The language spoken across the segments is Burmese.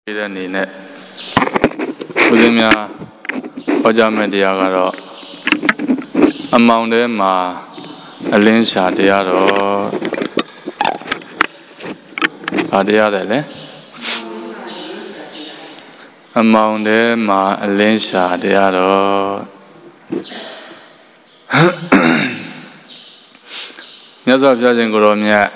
တဲ့အနေနဲ့ဦးဇင်းများဟောကြားမယ့်တရားကတော့အမောင်ထဲမှာအလင်းရှာတရားတော်ဘာတရားလဲလဲအမောင်ထဲမှာအလင်းရှာတရားတော်မြတ်စွာဘုရားရှင်ကိုယ်တော်မြတ်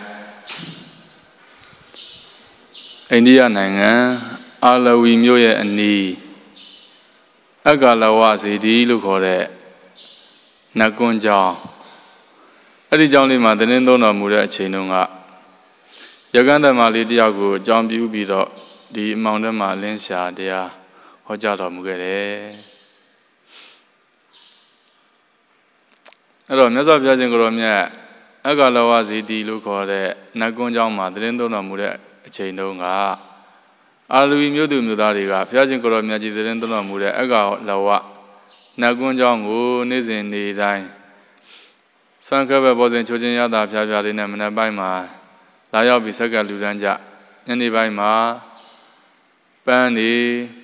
အိန္ဒိယနိုင်ငံအာလဝီမြို့ရဲ့အနီးအဂါလဝစေတီလို့ခေါ်တဲ့နတ်ကွန်းကျောင်းအဲ့ဒီကျောင်းလေးမှာသတင်းသုံးတော်မူတဲ့အချိန်တုန်းကရကန်းဓမ္မလေးတယောက်ကိုအကြောင်းပြုပြီးတော့ဒီအမောင်ထဲမှာအလင်းရှာတရားဟောကြားတော်မူခဲ့တယ်အဲ့တော့မြတ်စွာဘုရားရှင်ကိုယ်တော်မြတ်အဂါလဝစေတီလို့ခေါ်တဲ့နတ်ကွန်းကျောင်းမှာသတင်းသုံးတော်မူတဲ့အချိန်တုန်းကအာလဝီမြို့သူမြို့သားတွေကဘုရားရှင်ကိုယ်တော်မြတ်ကြီးသတင်းသုံးတော်မူတဲ့အဂါလဝနတ်ကွန်းကျောင်းကိုနေ့စဉ်နေ့တိုင်းဆွမ်းခဲပဲပေါ်စဉ်ချိုးချင်းရတာဖြားဖြားလေးနဲ့မနက်ပိုင်းမှာလာရောက်ပြီးဆက်ကလူတန်းကြညနေပိုင်းမှာပန်းနေ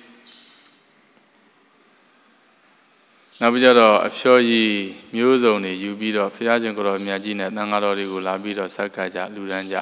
နောက်ပြီးတော့အဖျော်ရည်မျိုးစုံတွေယူပြီးတော့ဘုရားရှင်ကိုယ်တော်မြတ်ကြီးနဲ့သံဃာတော်တွေကိုလာပြီးတော့ဆက်ကကြလူတန်းကြ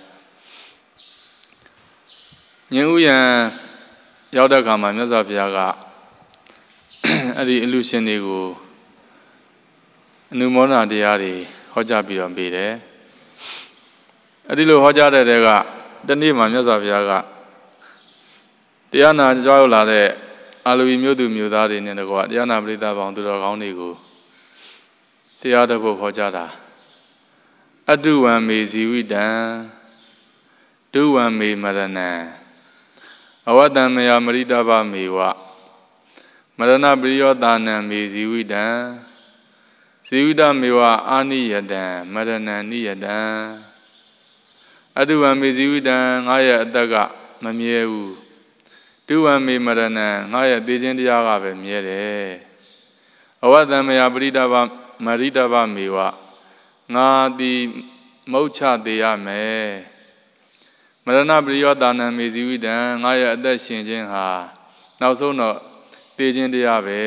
ညဥ်ဥယျာဉ်ရောက်တဲ့အခါမှာမြတ်စွာဘုရားကအဲ့ဒီအလူရှင်တွေကိုအနုမောဒနာတရားတွေဟောကြားပြီးတော့ပေးတယ်အဲ့ဒီလိုဟောကြားတဲ့တဲကတနေ့မှာမြတ်စွာဘုရားကတရားနာကြွားလာတဲ့အာလဝီမြို့သူမြို့သားတွေနဲ့တကွတရားနာပရိသတ်ပေါင်းသူတော်ကောင်းတွေကိုတရားတစ်ပုဒ်ဟောကြားတာအတုဝံမေဇီဝိတံဒုဝံမေမရဏံအဝတ္တမယမရိတဗမေဝမရဏပရိယောတာနံမေဇီဝိတံဇီဝိတမေဝအာနိယတံမရဏံနိယတံအတုဝံမေဇီဝိတံငါရဲ့အတ္တကမမြဲဘူးဒုဝံမေမရဏံငါရဲ့သိခြင်းတရားကပဲမြဲတယ်အဝတ္တမယပရိတဗမရိတဗမေဝငါသည်မုတ်ချသေးရမယ်မရဏပရိယောတာနံမေဇီဝိတံငါရဲ့အသက်ရှင်ခြင်းဟာနောက်ဆုံးတော့သိခြင်းတရားပဲ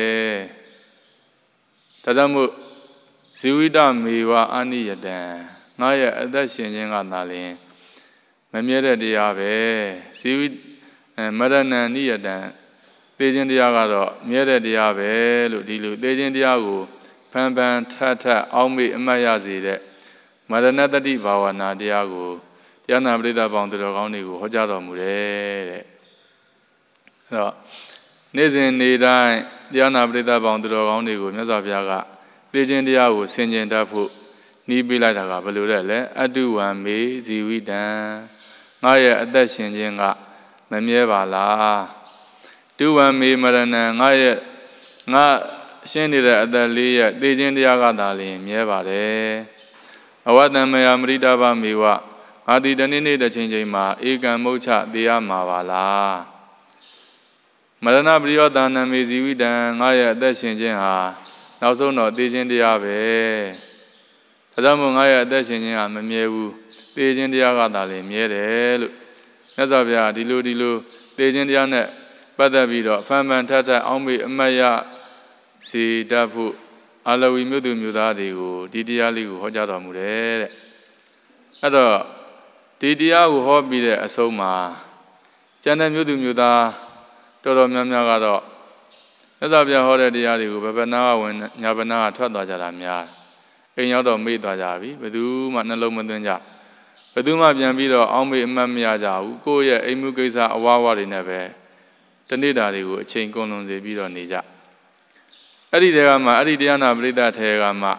ဒါကြောင့်မို့ဇီဝိတမေဝအာနိယတံငါရဲ့အသက်ရှင်ခြင်းကသာလျှင်မမြဲတဲ့တရားပဲဇီဝိမရဏံနိယတံသိခြင်းတရားကတော့မြဲတဲ့တရားပဲလို့ဒီလိုသိခြင်းတရားကိုဖန်ဖန်ထပ်ထပ်အောက်မေ့အမှတ်ရစေတဲ့မရဏတတိဘာဝနာတရားကိုတရားနာပရိသတ်ပေါင်းသူတော်ကောင်းတွေကိုဟောကြားတော်မူတယ်တဲ့အဲ့တော့နေ့စဉ်နေ့တိုင်းတရားနာပရိသတ်ပေါင်းသူတော်ကောင်းတွေကိုမြတ်စွာဘုရားကသိခြင်းတရားကိုဆင်ခြင်တတ်ဖို့နှီးပေးလိုက်တာကဘယ်လိုလဲအတုဝံမေဇီဝိတံငါရဲ့အသက်ရှင်ခြင်းကမမြဲပါလားဒုဝံမေမရဏံငါရှင်းနေတဲ့အသက်လေးရဲ့သိခြင်းတရားကသာလျှင်မြဲပါတယ်အဝတ္တမယမရိတဗမေဝငါဒီတနေ့နေ့တစ်ချိန်ချိန်မှာဧကံမုတ်ချသေးရမှာပါလားမရဏပရိယောတာနံမေဇီဝိတံငါရဲ့အသက်ရှင်ခြင်းဟာနောက်ဆုံးတော့သိခြင်းတရားပဲဒါကြောင့်မို့ငါရဲ့အသက်ရှင်ခြင်းဟာမမြဲဘူးသိခြင်းတရားကသာလျှင်မြဲတယ်လို့မြတ်စွာဘုရားဒီလိုသိခြင်းတရားနဲ့ပတ်သက်ပြီးတော့ဖန်ဖန်ထပ်ထပ်အောက်မေ့အမှတ်ရစေတတ်ဖို့အာလဝီမြို့သူမြို့သားတွေကိုဒီတရားလေးကိုဟောကြားတော်မူတယ်တဲ့အဲ့တော့ဒီတရားကိုဟောပြီးတဲ့အဆုံးမှာကျန်တဲ့မြို့သူမြို့သားတော်တော်များများကတော့မြတ်စွာဘုရားဟောတဲ့တရားတွေကိုဘယ်ဘနာကဝင်ညာဘနာကထွက်သွားကြတာများအိမ်ရောက်တော့မေ့သွားကြပြီဘယ်သူမှနှလုံးမသွင်းကြဘယ်သူမှပြန်ပြီးတော့အောင်းမေ့အမှတ်မရကြဘူးကိုယ့်ရဲ့အိမ်မှုကိစ္စအဝါဝါတွေနဲ့ပဲတနေ့တာတွေကိုအချိန်ကုန်လွန်စေပြီးတော့နေကြအဲ့ဒီတဲကမှအဲ့ဒီတရားနာပရိသတ်ထဲကမှ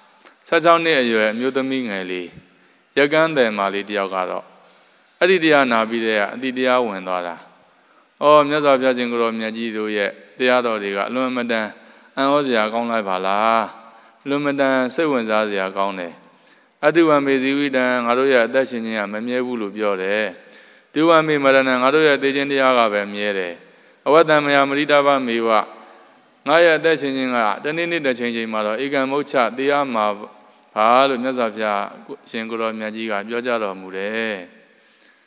16နှစ်အရွယ်အမျိုးသမီးငယ်လေးရကန်းတယ်မာလေးတယောက်ကတော့အဲ့ဒီတရားနာပြီးတဲ့အတိတရားဝင်သွားတာမြတ်စွာဘုရားရှင်ကိုယ်တော်မြတ်ကြီးတို့ရဲ့တရားတော်တွေကအလွန်အမတန်အံ့ဩစရာကောင်းလိုက်ပါလားအလွန်အမတန်စိတ်ဝင်စားစရာကောင်းတယ်အတုဝံမေဇီဝိတံငါတို့ရဲ့အသက်ရှင်ခြင်းကမမြဲဘူးလို့ပြောတယ်ဒုဝံမေမရဏံငါတို့ရဲ့သိခြင်းတရားကပဲမြဲတယ်အဝတ္တမယမရိတဗမေဝငါရဲ့အသက်ရှင်ခြင်းကတနေ့နေ့တစ်ချိန်ချိန်မှာတော့ဧကံမုတ်ချတရားမှာဘာလို့မြတ်စွာဘုရားရှင်ကိုယ်တော်မြတ်ကြီးကပြောကြတော်မူတယ်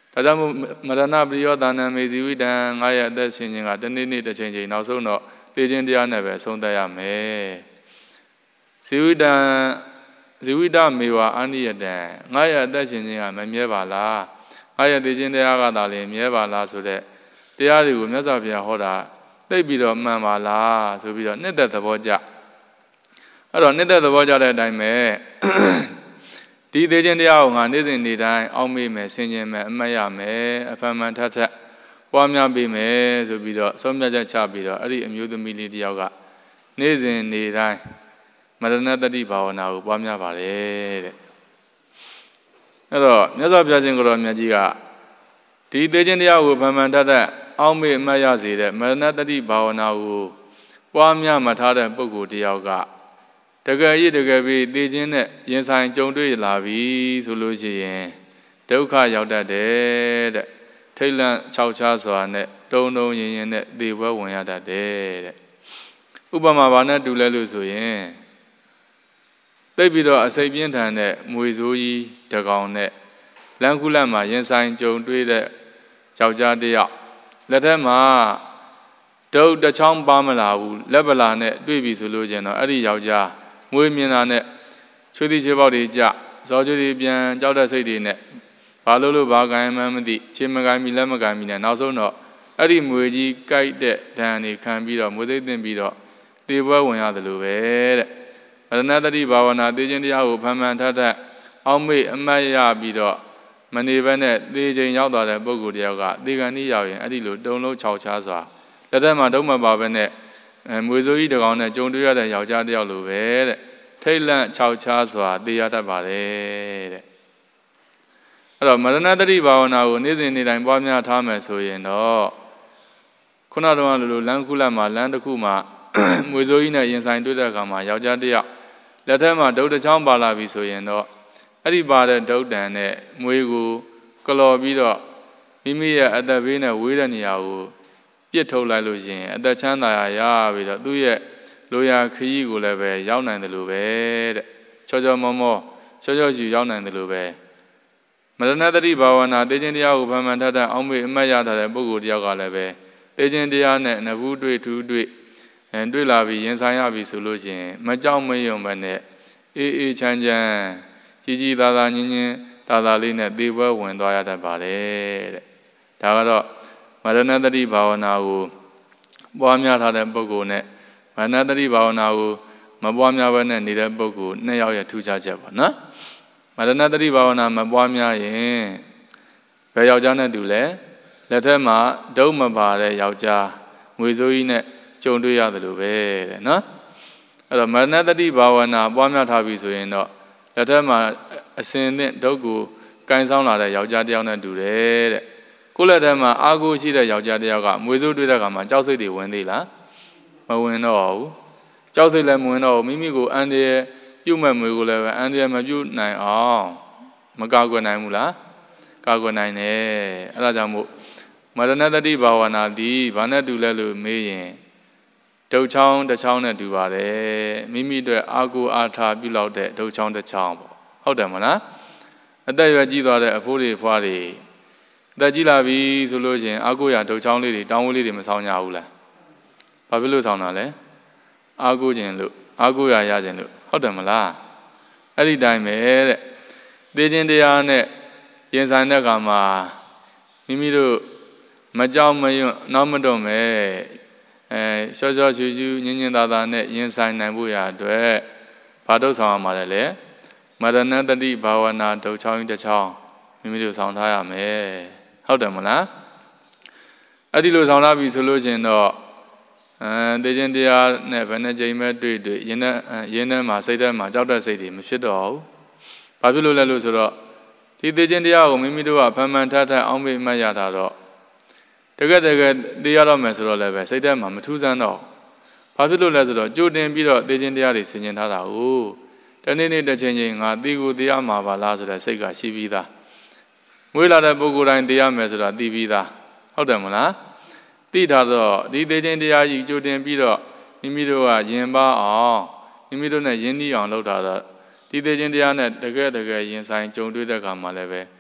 ဒါကြောင့်မရဏပရိယောဒါနမေဇီဝိတံငါရဲ့အသက်ရှင်ခြင်းကတနေ့နေ့တစ်ချိန်ချိန်နောက်ဆုံးတော့သိခြင်းတရားနဲ့ပဲဆုံးသက်ရမယ်ဇီဝိတမေဝအာနိယတံငါရဲ့အသက်ရှင်ခြင်းကမမြဲပါလားငါရဲ့သိခြင်းတရားကသာလျှင်မြဲပါလားဆိုတဲ့တရားတွေကိုမြတ်စွာဘုရားဟောတာသိပြီးတော့မှန်ပါလားဆိုပြီးတော့နှစ်သက်သဘောကျအဲ့တော့နှစ်သက်သဘောကျတဲ့အတိုင်းပဲဒီသိခြင်းတရားကိုငါနေ့စဉ်နေ့တိုင်းအောက်မေ့မယ်ဆင်ခြင်မယ်အမှတ်ရမယ်အဖန်မှန်ထပ်ပွားများပေးမယ်ဆိုပြီးတော့ဆုံးဖြတ်ချက်ချပြီးတော့အဲ့ဒီအမျိုးသမီးလေးတယောက်ကနေ့စဉ်နေ့တိုင်းမရဏတတိဘာဝနာကိုပွားများပါတယ်တဲ့အဲ့တော့မြတ်စွာဘုရားရှင်ကိုယ်တော်မြတ်ကြီးကဒီသိခြင်းတရားကိုဖန်မှန်ထပ်အောက်မေ့အမှတ်ရစေတဲ့မရဏတတိဘာဝနာကိုပွားများမှထားတဲ့ပုဂ္ဂိုလ်တယောက်ကတကယ်ကြီးတကယ်ပြီးသိခြင်းနဲ့ရင်ဆိုင်ကြုံတွေ့လာပြီဆိုလို့ရှိရင်ဒုက္ခရောက်တတ်တယ်တဲ့ထိတ်လန့်ခြောက်ခြားစွာနဲ့တုံရင်ရင်နဲ့သေပွဲဝင်ရတတ်တယ်တဲ့ဥပမာဘာနဲ့တူလဲလို့ဆိုရင်သိပြီးတော့အစိတ်ပြင်းထန်တဲ့မွေဆိုးကြီးတကောင်နဲ့လမ်းခုလတ်မှာရင်ဆိုင်ကြုံတွေ့တဲ့ယောက်ျားတစ်ယောက်လက်ထက်မှာဒုတ်တစ်ချောင်းပါမလာဘူးလက်ပလာနဲ့တွေ့ပြီဆိုလို့ကျင်တော့အဲ့ဒီယောက်ျားမွေးမြင်တာနဲ့ချွေးသီးချွေးပေါက်တွေကြဇောချွေးတွေပြန်ကြောက်တဲ့စိတ်တွေနဲ့ဘာလို့ဘာကိုင်းမှန်းမသိခြေမကိုင်းမိလက်မကိုင်းမိနဲ့နောက်ဆုံးတော့အဲ့ဒီမွေကြီးကြိုက်တဲ့ဒဏ်တွေခံပြီးတော့မွေသိမ့်သိမ့်ပြီးတော့သေပွဲဝင်ရတယ်လို့ပဲတဲ့အရဏတတိဘာဝနာသိခြင်းတရားကိုဖန်မှန်ထပ်အောက်မေ့အမှတ်ရပြီးတော့မနေဘဲနဲ့သေခြင်းရောက်သွားတဲ့ပုဂ္ဂိုလ်တယောက်ကသေကံဤရောက်ရင်အဲ့ဒီလိုတုံလုံးခြောက်ခြားစွာလက်ထက်မှာဒုံမပါဘဲနဲ့မွေစိုးကြီးတကောင်နဲ့ကြုံတွေ့ရတဲ့ယောက်ျားတယောက်လိုပဲတဲ့ထိတ်လန့်ခြောက်ခြားစွာသေရတတ်ပါတယ်တဲ့အဲ့တော့မရဏတတိဘာဝနာကိုနေ့စဉ်နေ့တိုင်းပွားများထားမယ်ဆိုရင်တော့ခုနတုန်းကလိုလမ်းခုလတ်မှာလမ်းတစ်ခုမှာမွေစိုးကြီးနဲ့ရင်ဆိုင်တွေ့တဲ့အခါမှာယောက်ျားတယောက်လက်ထက်မှာဒုတ်တစ်ချောင်းပါလာပြီဆိုရင်တော့အဲ့ဒီပါတဲ့ဒုတ်တန်နဲ့မွေကိုကလော်ပြီးတော့မိမိရဲ့အသက်ဘေးနဲ့ဝေးတဲ့နေရာကိုပြစ်ထုတ်လိုက်လို့ရှိရင်အသက်ချမ်းသာရပြီးတော့သူ့ရဲ့လိုရာခရီးကိုလည်းပဲရောက်နိုင်တယ်လို့ပဲတဲ့ချောချောမောမောချောချောချူရောက်နိုင်တယ်လို့ပဲမရဏတတိဘာဝနာသိခြင်းတရားကိုဗမှန်ထပ်အောင်မေ့အမှတ်ရတဲ့ပုဂ္ဂိုလ်တယောက်ကလည်းပဲသိခြင်းတရားနဲ့နဘူးတွေ့ထူးတွေ့တွေ့လာပြီးရင်ဆိုင်ရပြီဆိုလို့ရှိရင်မကြောက်မရွံ့ပဲနဲ့အေးချမ်းချမ်းကြီးသာသာညင်ညင်သာသာလေးနဲ့သေပွဲဝင်သွားရတတ်ပါတယ်တဲ့ဒါကတော့မရဏတတိဘာဝနာကိုပွားများထားတဲ့ပုဂ္ဂိုလ်နဲ့မရဏတတိဘာဝနာကိုမပွားများဘဲနဲ့နေတဲ့ပုဂ္ဂိုလ်နှစ်ယောက်ရဲ့ထူးခြားချက်ပါနော်မရဏတတိဘာဝနာမပွားများရင်ဘယ်ယောက်ျားနဲ့တူလဲလက်ထက်မှာဒုံမပါတဲ့ယောက်ျားငွေစိုးကြီးနဲ့ကြုံတွေ့ရတယ်လို့ပဲတဲ့နော်အဲ့တော့မရဏတတိဘာဝနာပွားများထားပြီဆိုရင်တော့လက်ထက်မှာအစဉ်နဲ့ဒုက္ကိုကင်ဆောင်လာတဲ့ယောက်ျားတစ်ယောက်နဲ့တူတယ်တဲ့ကိုယ့်လက်ထက်မှာအာကိုရှိတဲ့ယောက်ျားတစ်ယောက်ကမွေစိုးတွေ့တဲ့အခါမှာကြောက်စိတ်တွေဝင်သေးလားမဝင်တော့ဘူးကြောက်စိတ်လည်းမဝင်တော့ဘူးမိမိကိုအန္တရာယ်ပြုတ်မဲ့မွေကိုလည်းပဲအန္တရာယ်မပြုတ်နိုင်အောင်မကာကွယ်နိုင်ဘူးလားကာကွယ်နိုင်တယ်အဲ့ဒါကြောင့်မို့မရဏတတိဘာဝနာဒီဘာနဲ့တူလဲလို့မေးရင်ဒုတ်ချောင်းတစ်ချောင်းနဲ့တူပါတယ်မိမိတို့အာကိုအားထားပြုလောက်တဲ့ဒုတ်ချောင်းတစ်ချောင်းပေါ့ဟုတ်တယ်မလားအသက်ရွယ်ကြီးသွားတဲ့အဖိုးတွေဖွားတွေအသက်ကြီးလာပြီဆိုလို့ရှိရင်အာကိုရဒုတ်ချောင်းလေးတွေတောင်းဝလေးတွေမဆောင်ကြဘူးလားဘာဖြစ်လို့ဆောင်တာလဲအာကိုခြင်းလို့အာကိုရရခြင်းလို့ဟုတ်တယ်မလားအဲ့ဒီတိုင်းပဲတဲ့သိခြင်းတရားနဲ့ရင်ဆိုင်တဲ့အခါမှာမိမိတို့မကြောက်မရွံ့နောက်မတွန့်ပဲရှော့ရှော့ချူချူညင်ညင်သာသာနဲ့ရင်ဆိုင်နိုင်ဖို့ရအတွက်ဘာတို့ဆောင်ရမှာလဲမရဏတတိဘာဝနာဒုတ်ချောင်းတစ်ချောင်းမိမိတို့ဆောင်ထားရမယ်ဟုတ်တယ်မလားအဲ့ဒီလိုဆောင်ထားပြီဆိုလို့ချင်းတော့သိခြင်းတရားနဲ့ဘယ်နှကြိမ်ပဲတွေ့ရင်းနဲ့မှာစိတ်ထဲမှာကြောက်တဲ့စိတ်တွေမဖြစ်တော့ဘူးဘာဖြစ်လို့လဲလို့ဆိုတော့ဒီသိခြင်းတရားကိုမိမိတို့ကဖန်မှန်ထပ်အောင်မေ့မှတ်ရတာတော့တကယ်သိရတော့မယ်ဆိုတော့လည်းပဲစိတ်ထဲမှာမထူးဆန်းတော့ဘာဖြစ်လို့လဲဆိုတော့ကြိုတင်ပြီးတော့သိခြင်းတရားတွေဆင်ခြင်ထားတာကိုတနေ့နေ့တစ်ချိန်ချိန်ငါသိကိုသိရမှာပါလားဆိုတဲ့စိတ်ကရှိပြီးသားမွေးလာတဲ့ပုဂ္ဂိုလ်တိုင်းသိရမယ်ဆိုတာသိပြီးသားဟုတ်တယ်မလားသိထားတော့ဒီသိခြင်းတရားကြီးကြိုတင်ပြီးတော့မိမိတို့ကယဉ်ပါအောင်မိမိတို့နဲ့ယဉ်နှီးအောင်လုပ်တာတော့ဒီသိခြင်းတရားနဲ့တကယ်ရင်ဆိုင်ကြုံတွေ့တဲ့အခါမှာလည်းပဲ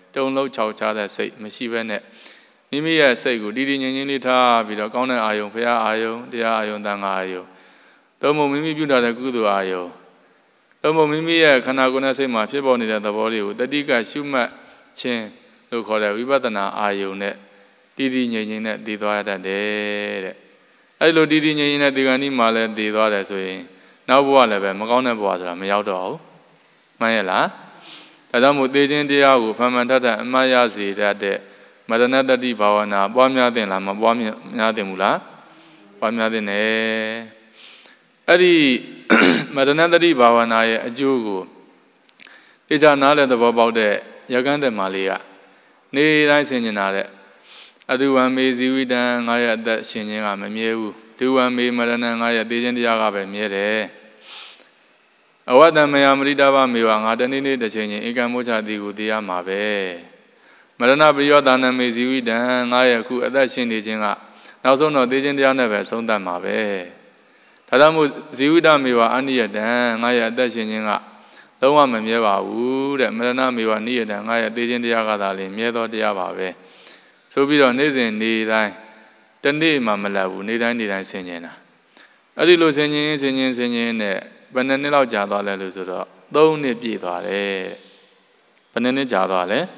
တုံလုံးခြောက်ခြားတဲ့စိတ်မရှိဘဲနဲ့မိမိရဲ့စိတ်ကိုတည်တည်ငြိမ်ငြိမ်လေးထားပြီးတော့ကောင်းတဲ့အာယုံဖရာအာယုံတရားအာယုံသံဃာအာယုံသုံးဖို့မိမိပြုထားတဲ့ကုသိုလ်အာယုံသုံးဖို့မိမိရဲ့ခန္ဓာကိုယ်နဲ့စိတ်မှာဖြစ်ပေါ်နေတဲ့သဘောလေးကိုတတိကရှုမှတ်ခြင်းလို့ခေါ်တဲ့ဝိပဿနာအာယုံနဲ့တည်တည်ငြိမ်ငြိမ်နဲ့တည်သွားရတတ်တယ်တဲ့အဲ့လိုတည်တည်ငြိမ်ငြိမ်နဲ့ဒီကနေ့မှလည်းတည်သွားတယ်ဆိုရင်နောက်ဘဝလည်းပဲမကောင်းတဲ့ဘဝဆိုတာမရောက်တော့ဘူးမှန်ရဲ့လားဒါကြောင့်မို့သေခြင်းတရားကိုဖန်ဖန်ထပ်ထပ်အမှတ်ရစေတတ်တဲ့မရဏတတိဘာဝနာပွားများသင့်လားမပွားများသင့်ဘူးလားပွားများသင့်တယ်အဲ့ဒီမရဏတတိဘာဝနာရဲ့အကျိုးကိုသိချာနားလည်သဘောပေါက်တဲ့ရကန်းတဲ့မာလေးကနေတိုင်းဆင်ကျင်တာတဲ့အတုဝံမေဇီဝိတံငါရဲ့အသက်ရှင်ခြင်းကမမြဲဘူးဒုဝံမေမရဏငါရဲ့သေခြင်းတရားကပဲမြဲတယ်အဝတ္တမယမရိတဘမေဝငါတနေ့နေ့တစ်ချိန်ချင်းဧကံမောချတိကိုတရားမှာပဲမရဏပရိယောဒါနမေဇီဝိတံငါရဲ့အခုအသက်ရှင်နေခြင်းကနောက်ဆုံးတော့သေခြင်းတရားနဲ့ပဲဆုံးသတ်မှာပဲဒါကြောင့်မို့ဇီဝိတမေဝအနိယတံငါရဲ့အသက်ရှင်ခြင်းကလုံးဝမမြဲပါဘူးတဲ့မရဏမေဝနိယတံငါရဲ့သေခြင်းတရားကသာလေမြဲသောတရားပါပဲဆိုပြီးတော့နေ့စဉ်နေ့တိုင်းတနေ့မှမလတ်ဘူးနေ့တိုင်းနေ့တိုင်းဆင်ခြင်တာအဲ့ဒီလိုဆင်ခြင်နဲ့ဘယ်နှစ်နှစ်လောက်ကြာသွားလဲလို့ဆိုတော့3နှစ်ပြည့်သွားတယ်ဘယ်နှစ်နှစ်ကြာသွားလဲ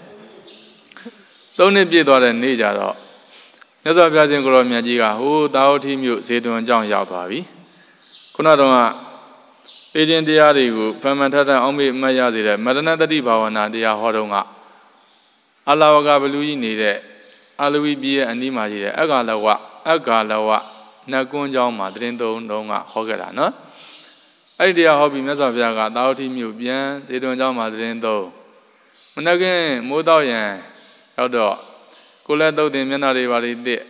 3နှစ်ပြည့်သွားတဲ့နေ့ကြတော့မြတ်စွာဘုရားရှင်ကိုရောမြတ်ကြီးကဟိုတာဝတိမြို့ဇေတဝန်ကျောင်းရောက်သွားပြီခုနတော့ပေခြင်းတရားတွေကိုဖန်ဖန်ထပ်ထပ်အောင်မေ့အမှတ်ရစေတဲ့မရဏတတိဘာဝနာတရားဟောတော့ကအလာဝကဘလူကြီးနေတဲ့အာလဝီပြည်ရဲ့အနီးမှာရှိတဲ့အက္ခလဝနတ်ကွန်းကျောင်းမှာသတင်းသုံးတော့ကဟောခဲ့တာနော်အဲ့ဒီတရားဟောပြီးမြတ်စွာဘုရားကတာဝတိမြို့ပြန်ဇေတဝန်ကျောင်းမှာသတင်းသုံးမနက်ကင်းမိုးတော့ရန်ရောက်တော့ကိုလည်းသုတ်တင်မျက်နှာတွေပါလိတစ်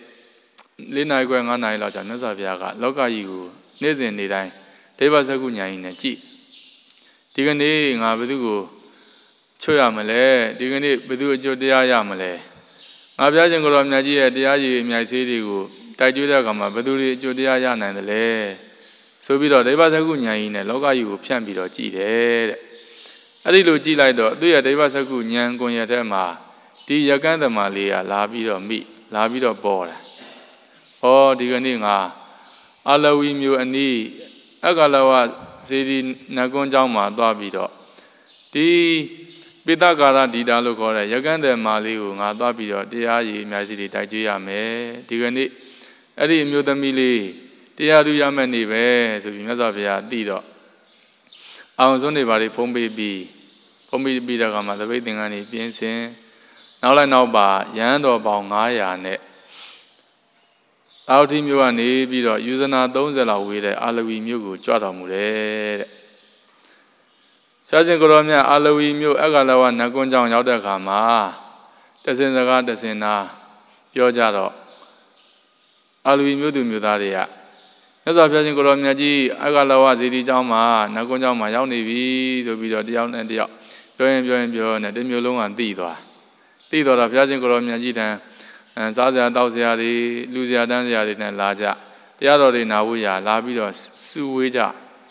4 နာရီခွဲ5 နာရီလောက်ကြာမြတ်စွာဘုရားကလောကကြီးကိုနေ့စဉ်နေ့တိုင်းဒိဗ္ဗစကုညာကြီးနဲ့ကြည်ဒီကနေ့ငါဘယ်သူကိုချွတ်ရမလဲဒီကနေ့ဘယ်သူအကျိုးတရားရမလဲငါဘုရားရှင်ကိုရောမြတ်ကြီးရဲ့တရားကြီးအမြိုက်သေးတွေကိုတိုက်ကျွေးတဲ့အခါမှာဘယ်သူတွေအကျိုးတရားရနိုင်တယ်လဲဆိုပြီးတော့ဒိဗ္ဗစကုညာကြီးနဲ့လောကကြီးကိုဖြန့်ပြီးတော့ကြည်တယ်တဲ့အဲ့ဒီလိုကြည်လိုက်တော့သူ့ရဲ့ဒိဗ္ဗစကုဉာဏ်ကွန်ရက်ထဲမှာဒီရကန်းသမလေးကလာပြီးတော့ပေါ်တာဟောဒီကနေ့ငါအာလဝီမျိုးအနီးအက္ခလဝဇေဒီနတ်ကွန်းကျောင်းမှာသွားပြီးတော့ဒီပိတကာရဒီတာလို့ခေါ်တဲ့ရကန်းသမလေးကိုငါသွားပြီးတော့တရားရည်အများကြီးတွေတိုက်ကျွေးရမယ်ဒီကနေ့အဲ့ဒီအမျိုးသမီးလေးတရားသူရမယ်နေပဲဆိုပြီးမြတ်စွာဘုရားသိတော့အောင်စွန်းနေပါလေဖုံးပေးပြီးတဲ့အခါမှာသပိတ်သင်္ကန်းတွေပြင်းစင်နောက်ပါရဟန်းတော်ပေါင်း900နဲ့အာဝတိမြို့ကနေပြီးတော့ယူဇနာ30လောက်ဝေးတဲ့အာလဝီမြို့ကိုကြွတော်မူတယ်တဲ့ဆရာရှင်ကိုရောမြတ်အာလဝီမြို့အက္ခလဝနတ်ကွန်းကျောင်းရောက်တဲ့အခါမှာတစင်စကားတစင်နာပြောကြတော့အာလဝီမြို့သူမြို့သားတွေကမြတ်စွာဘုရားရှင်ကိုရောမြတ်ကြီးအက္ခလဝဇေဒီကျောင်းမှာနတ်ကွန်းကျောင်းမှာရောက်နေပြီဆိုပြီးတော့တယောက်နဲ့တယောက်ပြောရင်နဲ့တမျိုးလုံးကသိသွားတော့ဘုရားရှင်ကိုရောမြတ်ကြီးတန်စားစရာတောက်စရာတွေလူစရာတန်းစရာတွေနဲ့လာကြတရားတော်တွေနာဖို့ရလာပြီးတော့စုဝေးကြ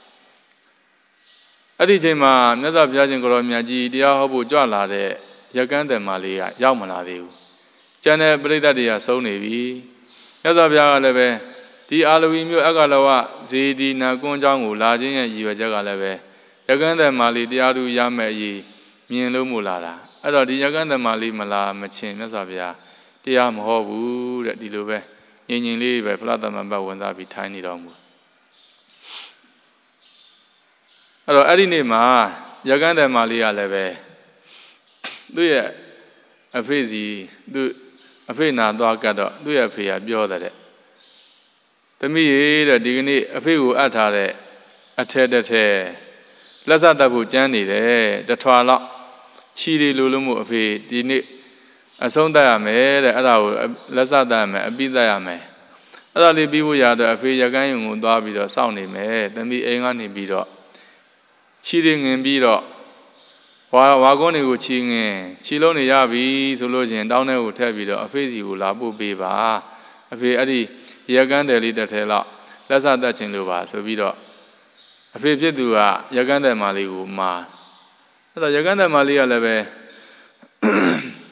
အဲ့ဒီချိန်မှာမြတ်စွာဘုရားရှင်ကိုရောမြတ်ကြီးတရားဟောဖို့ကြွလာတဲ့ရကန်းတယ်မလေးကရောက်မလာသေးဘူးကျန်တဲ့ပရိသတ်တွေကဆုံးနေပြီမြတ်စွာဘုရားကလည်းပဲဒီအာလဝီမြို့အက္ခလဝဇေဒီနတ်ကွန်းကျောင်းကိုလာခြင်းရဲ့ရည်ရွယ်ချက်ကလည်းပဲရကန်းတယ်မလေးတရားသူရမယ်အရေးမြင်လို့မို့လာတာအဲ့တော့ဒီရကန်းတယ်မလေးမလာမချင်းမြတ်စွာဘုရားတရားမဟောဘူးတဲ့ဒီလိုပဲငြိမ်လေးပဲဖလားသမန်ပတ်ဝင်စားပြီးထိုင်နေတော်မူအဲ့တော့အဲ့ဒီနေ့မှာရကန်းတယ်မလေးကလည်းပဲသူ့ရဲ့အဖေစီသူ့အဖေနာသွားကတ်တော့သူ့ရဲ့အဖေကပြောတဲ့သမီးရေတဲ့ဒီကနေ့အဖေကိုအပ်ထားတဲ့အထက်လက်စတတ်ဖို့ကြမ်းနေတယ်တထွာလောက်ချီရီလိုလို့မို့အဖေဒီနေ့အဆုံးသတ်ရမယ်တဲ့အဲ့ဒါကိုလက်စတတ်ရမယ်အပိသတ်ရမယ်အဲ့ဒါလေးပြီးဖို့ရတော့အဖေရကန်းယုံကိုသွားပြီးတော့စောင့်နေမယ်သမီးအိမ်ကနေပြီးတော့ချီရီငင်ပြီးတော့ဝါကုန်းတွေကိုချီလုံးနေရပြီဆိုလို့ချင်းတောင်းထဲကိုထည့်ပြီးတော့အဖေစီကိုလာပို့ပေးပါအဖေအဲ့ဒီရကန်းတယ်လေးတစ်ထဲလောက်လက်စတတ်ခြင်းလို့ပါဆိုပြီးတော့အဖေဖြစ်သူကရကန်းတယ်မလေးကိုမှာအဲ့တော့ရကန်းတယ်မလေးကလည်းပဲ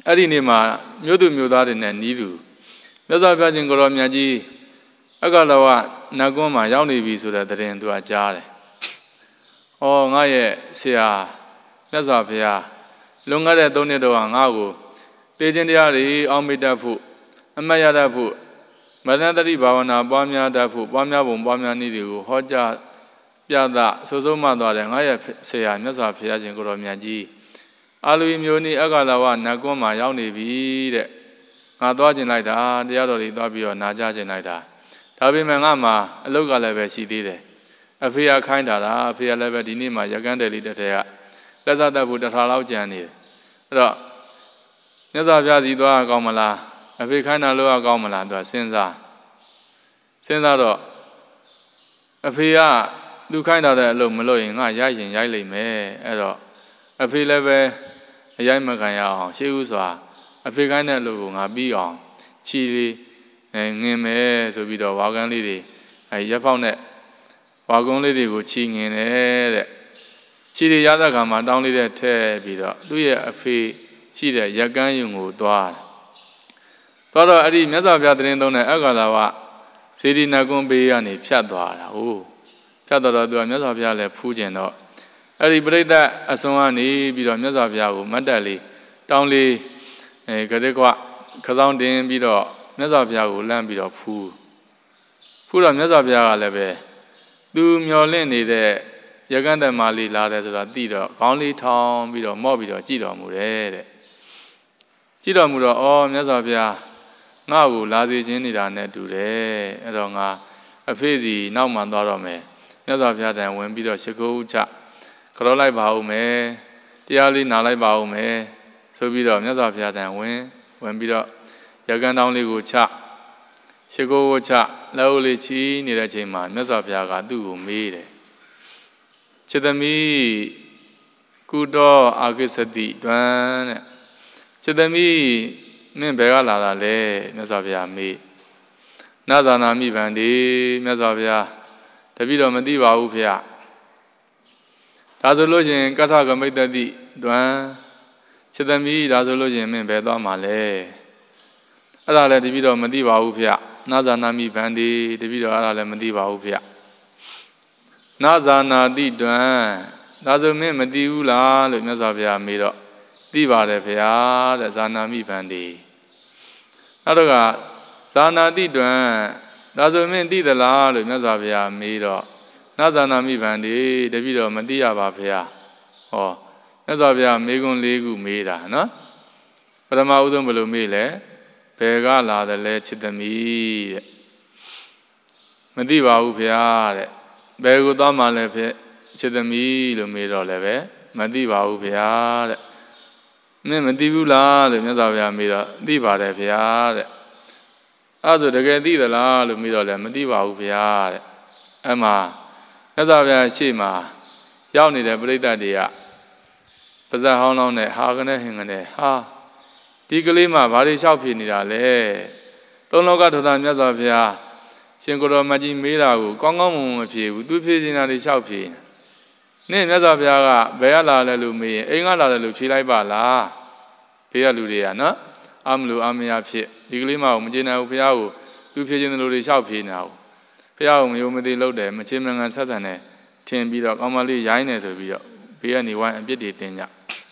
အဲ့ဒီနေ့မှာမြို့သူမြို့သားတွေနဲ့နီးသူမြတ်စွာဘုရားရှင်ကိုရောမြတ်ကြီးအကလောကနတ်ကွန်းမှာရောက်နေပြီဆိုတဲ့သတင်းသူကကြားတယ်။ဩငါရဲ့ဆရာမြတ်စွာဘုရားလွန်ခဲ့တဲ့3နှစ်တော့ငါ့ကိုသေခြင်းတရားတွေအောက်မေ့တတ်ဖို့အမတ်ရတတ်ဖို့မရဏတတိဘာဝနာပွားများတတ်ဖို့ပွားများပုံပွားများနည်းတွေကိုဟောကြားပြသဆိုဆုံးမှသွားတယ်ငါရဲ့ဆရာမြတ်စွာဘုရားရှင်ကိုရောမြတ်ကြီးအာလူမျိုးနီအကလာဝနတ်ကွန်းမှာရောက်နေပြီတဲ့ငါသွားကျင်လိုက်တာတရားတော်တွေသွားပြီးတော့နာကြားကျင်လိုက်တာဒါပေမဲ့ငါမှာအလုတ်ကလည်းပဲရှိသေးတယ်အဖေကခိုင်းတာလားအဖေကလည်းပဲဒီနေ့မှာရကန်းတယ်လေးတစ်ထက်ကလက်သက်တတ်ဖို့တစ်ခါလောက်ကြံနေတယ်အဲ့တော့မြတ်စွာဘုရားစီသွားကောင်းမလားအဖေခိုင်းတာလို့ကောင်းမလားသူကစဉ်းစားတော့အဖေကသူခိုင်းတာတဲ့အလုပ်မလုပ်ရင်ငါရိုက်ရင်ရိုက်လိမ့်မယ်အဲ့တော့အဖေလည်းပဲအရိုက်မခံရအောင်ရှေးဥစွာအဖေခိုင်းတဲ့အလုပ်ကိုငါပြီးအောင်ခြီလေးငင်မယ်ဆိုပြီးတော့ဝါကန်းလေးတွေရက်ဖောက်နဲ့ဝါကုန်းလေးတွေကိုခြီငင်တယ်တဲ့ခြီတွေရတဲ့ခါမှာတောင်းလေးတဲ့ထည့်ပြီးတော့သူ့ရဲ့အဖေရှိတဲ့ရက်ကန်းယုံကိုသွားတော့အဲ့ဒီမြတ်စွာဘုရားသတင်းသုံးတဲ့အက္ခလာဝစေတီနတ်ကွန်းဘေးကနေဖြတ်သွားတာဟုတ်ဖြတ်တော့သူကမြတ်စွာဘုရားလည်းဖူးကျင်တော့အဲ့ဒီပြိဿအစွန်ကနေပြီးတော့မြတ်စွာဘုရားကိုမတ်တက်လေးတောင်းလေးကရက်ကွခစောင်းတင်ပြီးတော့မြတ်စွာဘုရားကိုလမ်းပြီးတော့ဖူးတော့မြတ်စွာဘုရားကလည်းပဲသူမျောလင့်နေတဲ့ရကန်းတမလေးလာတယ်ဆိုတာသိတော့ခေါင်းလေးထောင်းပြီးတော့မော့ပြီးတော့ကြည်တော်မူတယ်တဲ့ကြည်တော်မူတော့ဩမြတ်စွာဘုရားငါ့ကိုလာစေခြင်းနေတာနဲ့တူတယ်အဲ့တော့ငါအဖေစီနောက်မှသွားတော့မယ်မြတ်စွာဘုရားတန်ဝင်ပြီးတော့ရှိခိုးဥချခရောလိုက်ပါဦးမယ်တရားလေးနာလိုက်ပါဦးမယ်ဆိုပြီးတော့မြတ်စွာဘုရားတန်ဝင်ပြီးတော့ရကန်းတောင်းလေးကိုချရှိခိုးဥချလက်ဦးလေးချီးနေတဲ့အချိန်မှာမြတ်စွာဘုရားကသူ့ကိုမေးတယ်ခြေသမီးကုတော်အာဂိသတိတွန်းတဲ့ခြေသမီးမင်းဘယ်ကလာတာလဲမြတ်စွာဘုရားမေးနာဇာနာမိဗန္ဒီမြတ်စွာဘုရားတပည့်တော်မသိပါဘူးဖေ။ဒါဆိုလို့ရှင်ကထကမိတ်တတိတွန်းခြေသမီးဒါဆိုလို့ရှင်မင်းဘယ်သွားမှာလဲအဲ့ဒါလည်းတပည့်တော်မသိပါဘူးဖေ။နာဇာနာမိဗန္ဒီတပည့်တော်အဲ့ဒါလည်းမသိပါဘူးဖေ။နာဇာနာတိတွန်းဒါဆိုမင်းမသိဘူးလားလို့မြတ်စွာဘုရားမေးတော့သိပါတယ်ဖေတဲ့ဇာနာမိဗန္ဒီအဲ့တော့ကဇာနာတိတွန်းဒါဆိုမင်းသိသလားလို့မြတ်စွာဘုရားမေးတော့နာဇာနာမိဗန္ဒီတပည့်တော်မသိရပါဖေဟောမြတ်စွာဘုရားမေးခွန်း၄ခုမေးတာနော်ပထမဦးဆုံးဘယ်လိုမေးလဲဘယ်ကလာတယ်လဲချစ်သမီးတဲ့မသိပါဘူးဖေတဲ့ဘယ်ကိုသွားမှလဲဖေချစ်သမီးလို့မေးတော့လည်းပဲမသိပါဘူးဖေတဲ့မင်းမသိဘူးလားလို့မြတ်စွာဘုရားမေးတော့သိပါတယ်ဖေတဲ့အဲ့ဒါတကယ်သိသလားလို့မေးတော့လည်းမသိပါဘူးဖေတဲ့အဲ့မှာမြတ်စွာဘုရားရှေ့မှာရောက်နေတဲ့ပြိဿတွေကပါဇက်ဟောင်းလောင်းနဲ့ဟာကနေဟင်ကနေဟာဒီကလေးမှဘာတွေလျှောက်ဖြေနေတာလဲသုံးလောကထထမြတ်စွာဘုရားရှင်ကိုယ်တော်မကြီးမေးတာကိုကောင်းကောင်းမွန်မွန်မဖြေဘူးသူဖြေနေတာတွေလျှောက်ဖြေနေမြတ်စွာဘုရားကဘယ်ကလာလဲလို့မေးရင်အိမ်ကလာတယ်လို့ဖြေလိုက်ပါလားဘေးကလူတွေကနော်အမလို့အမရဖြစ်ဒီကလေးမှမကျေနပ်ဘူးဘုရားကိုသူဖြေခြင်းတို့တွေလျှောက်ဖြေနေတာကိုဘုရားကိုမယုံမသိလို့တယ်မချင်းမငန်ဆက်ဆံတယ်ထင်ပြီးတော့ကောင်းမလေးရိုင်းနေဆိုပြီးတော့ဘေးကနေဝိုင်းအပြစ်တွေတင်ကြ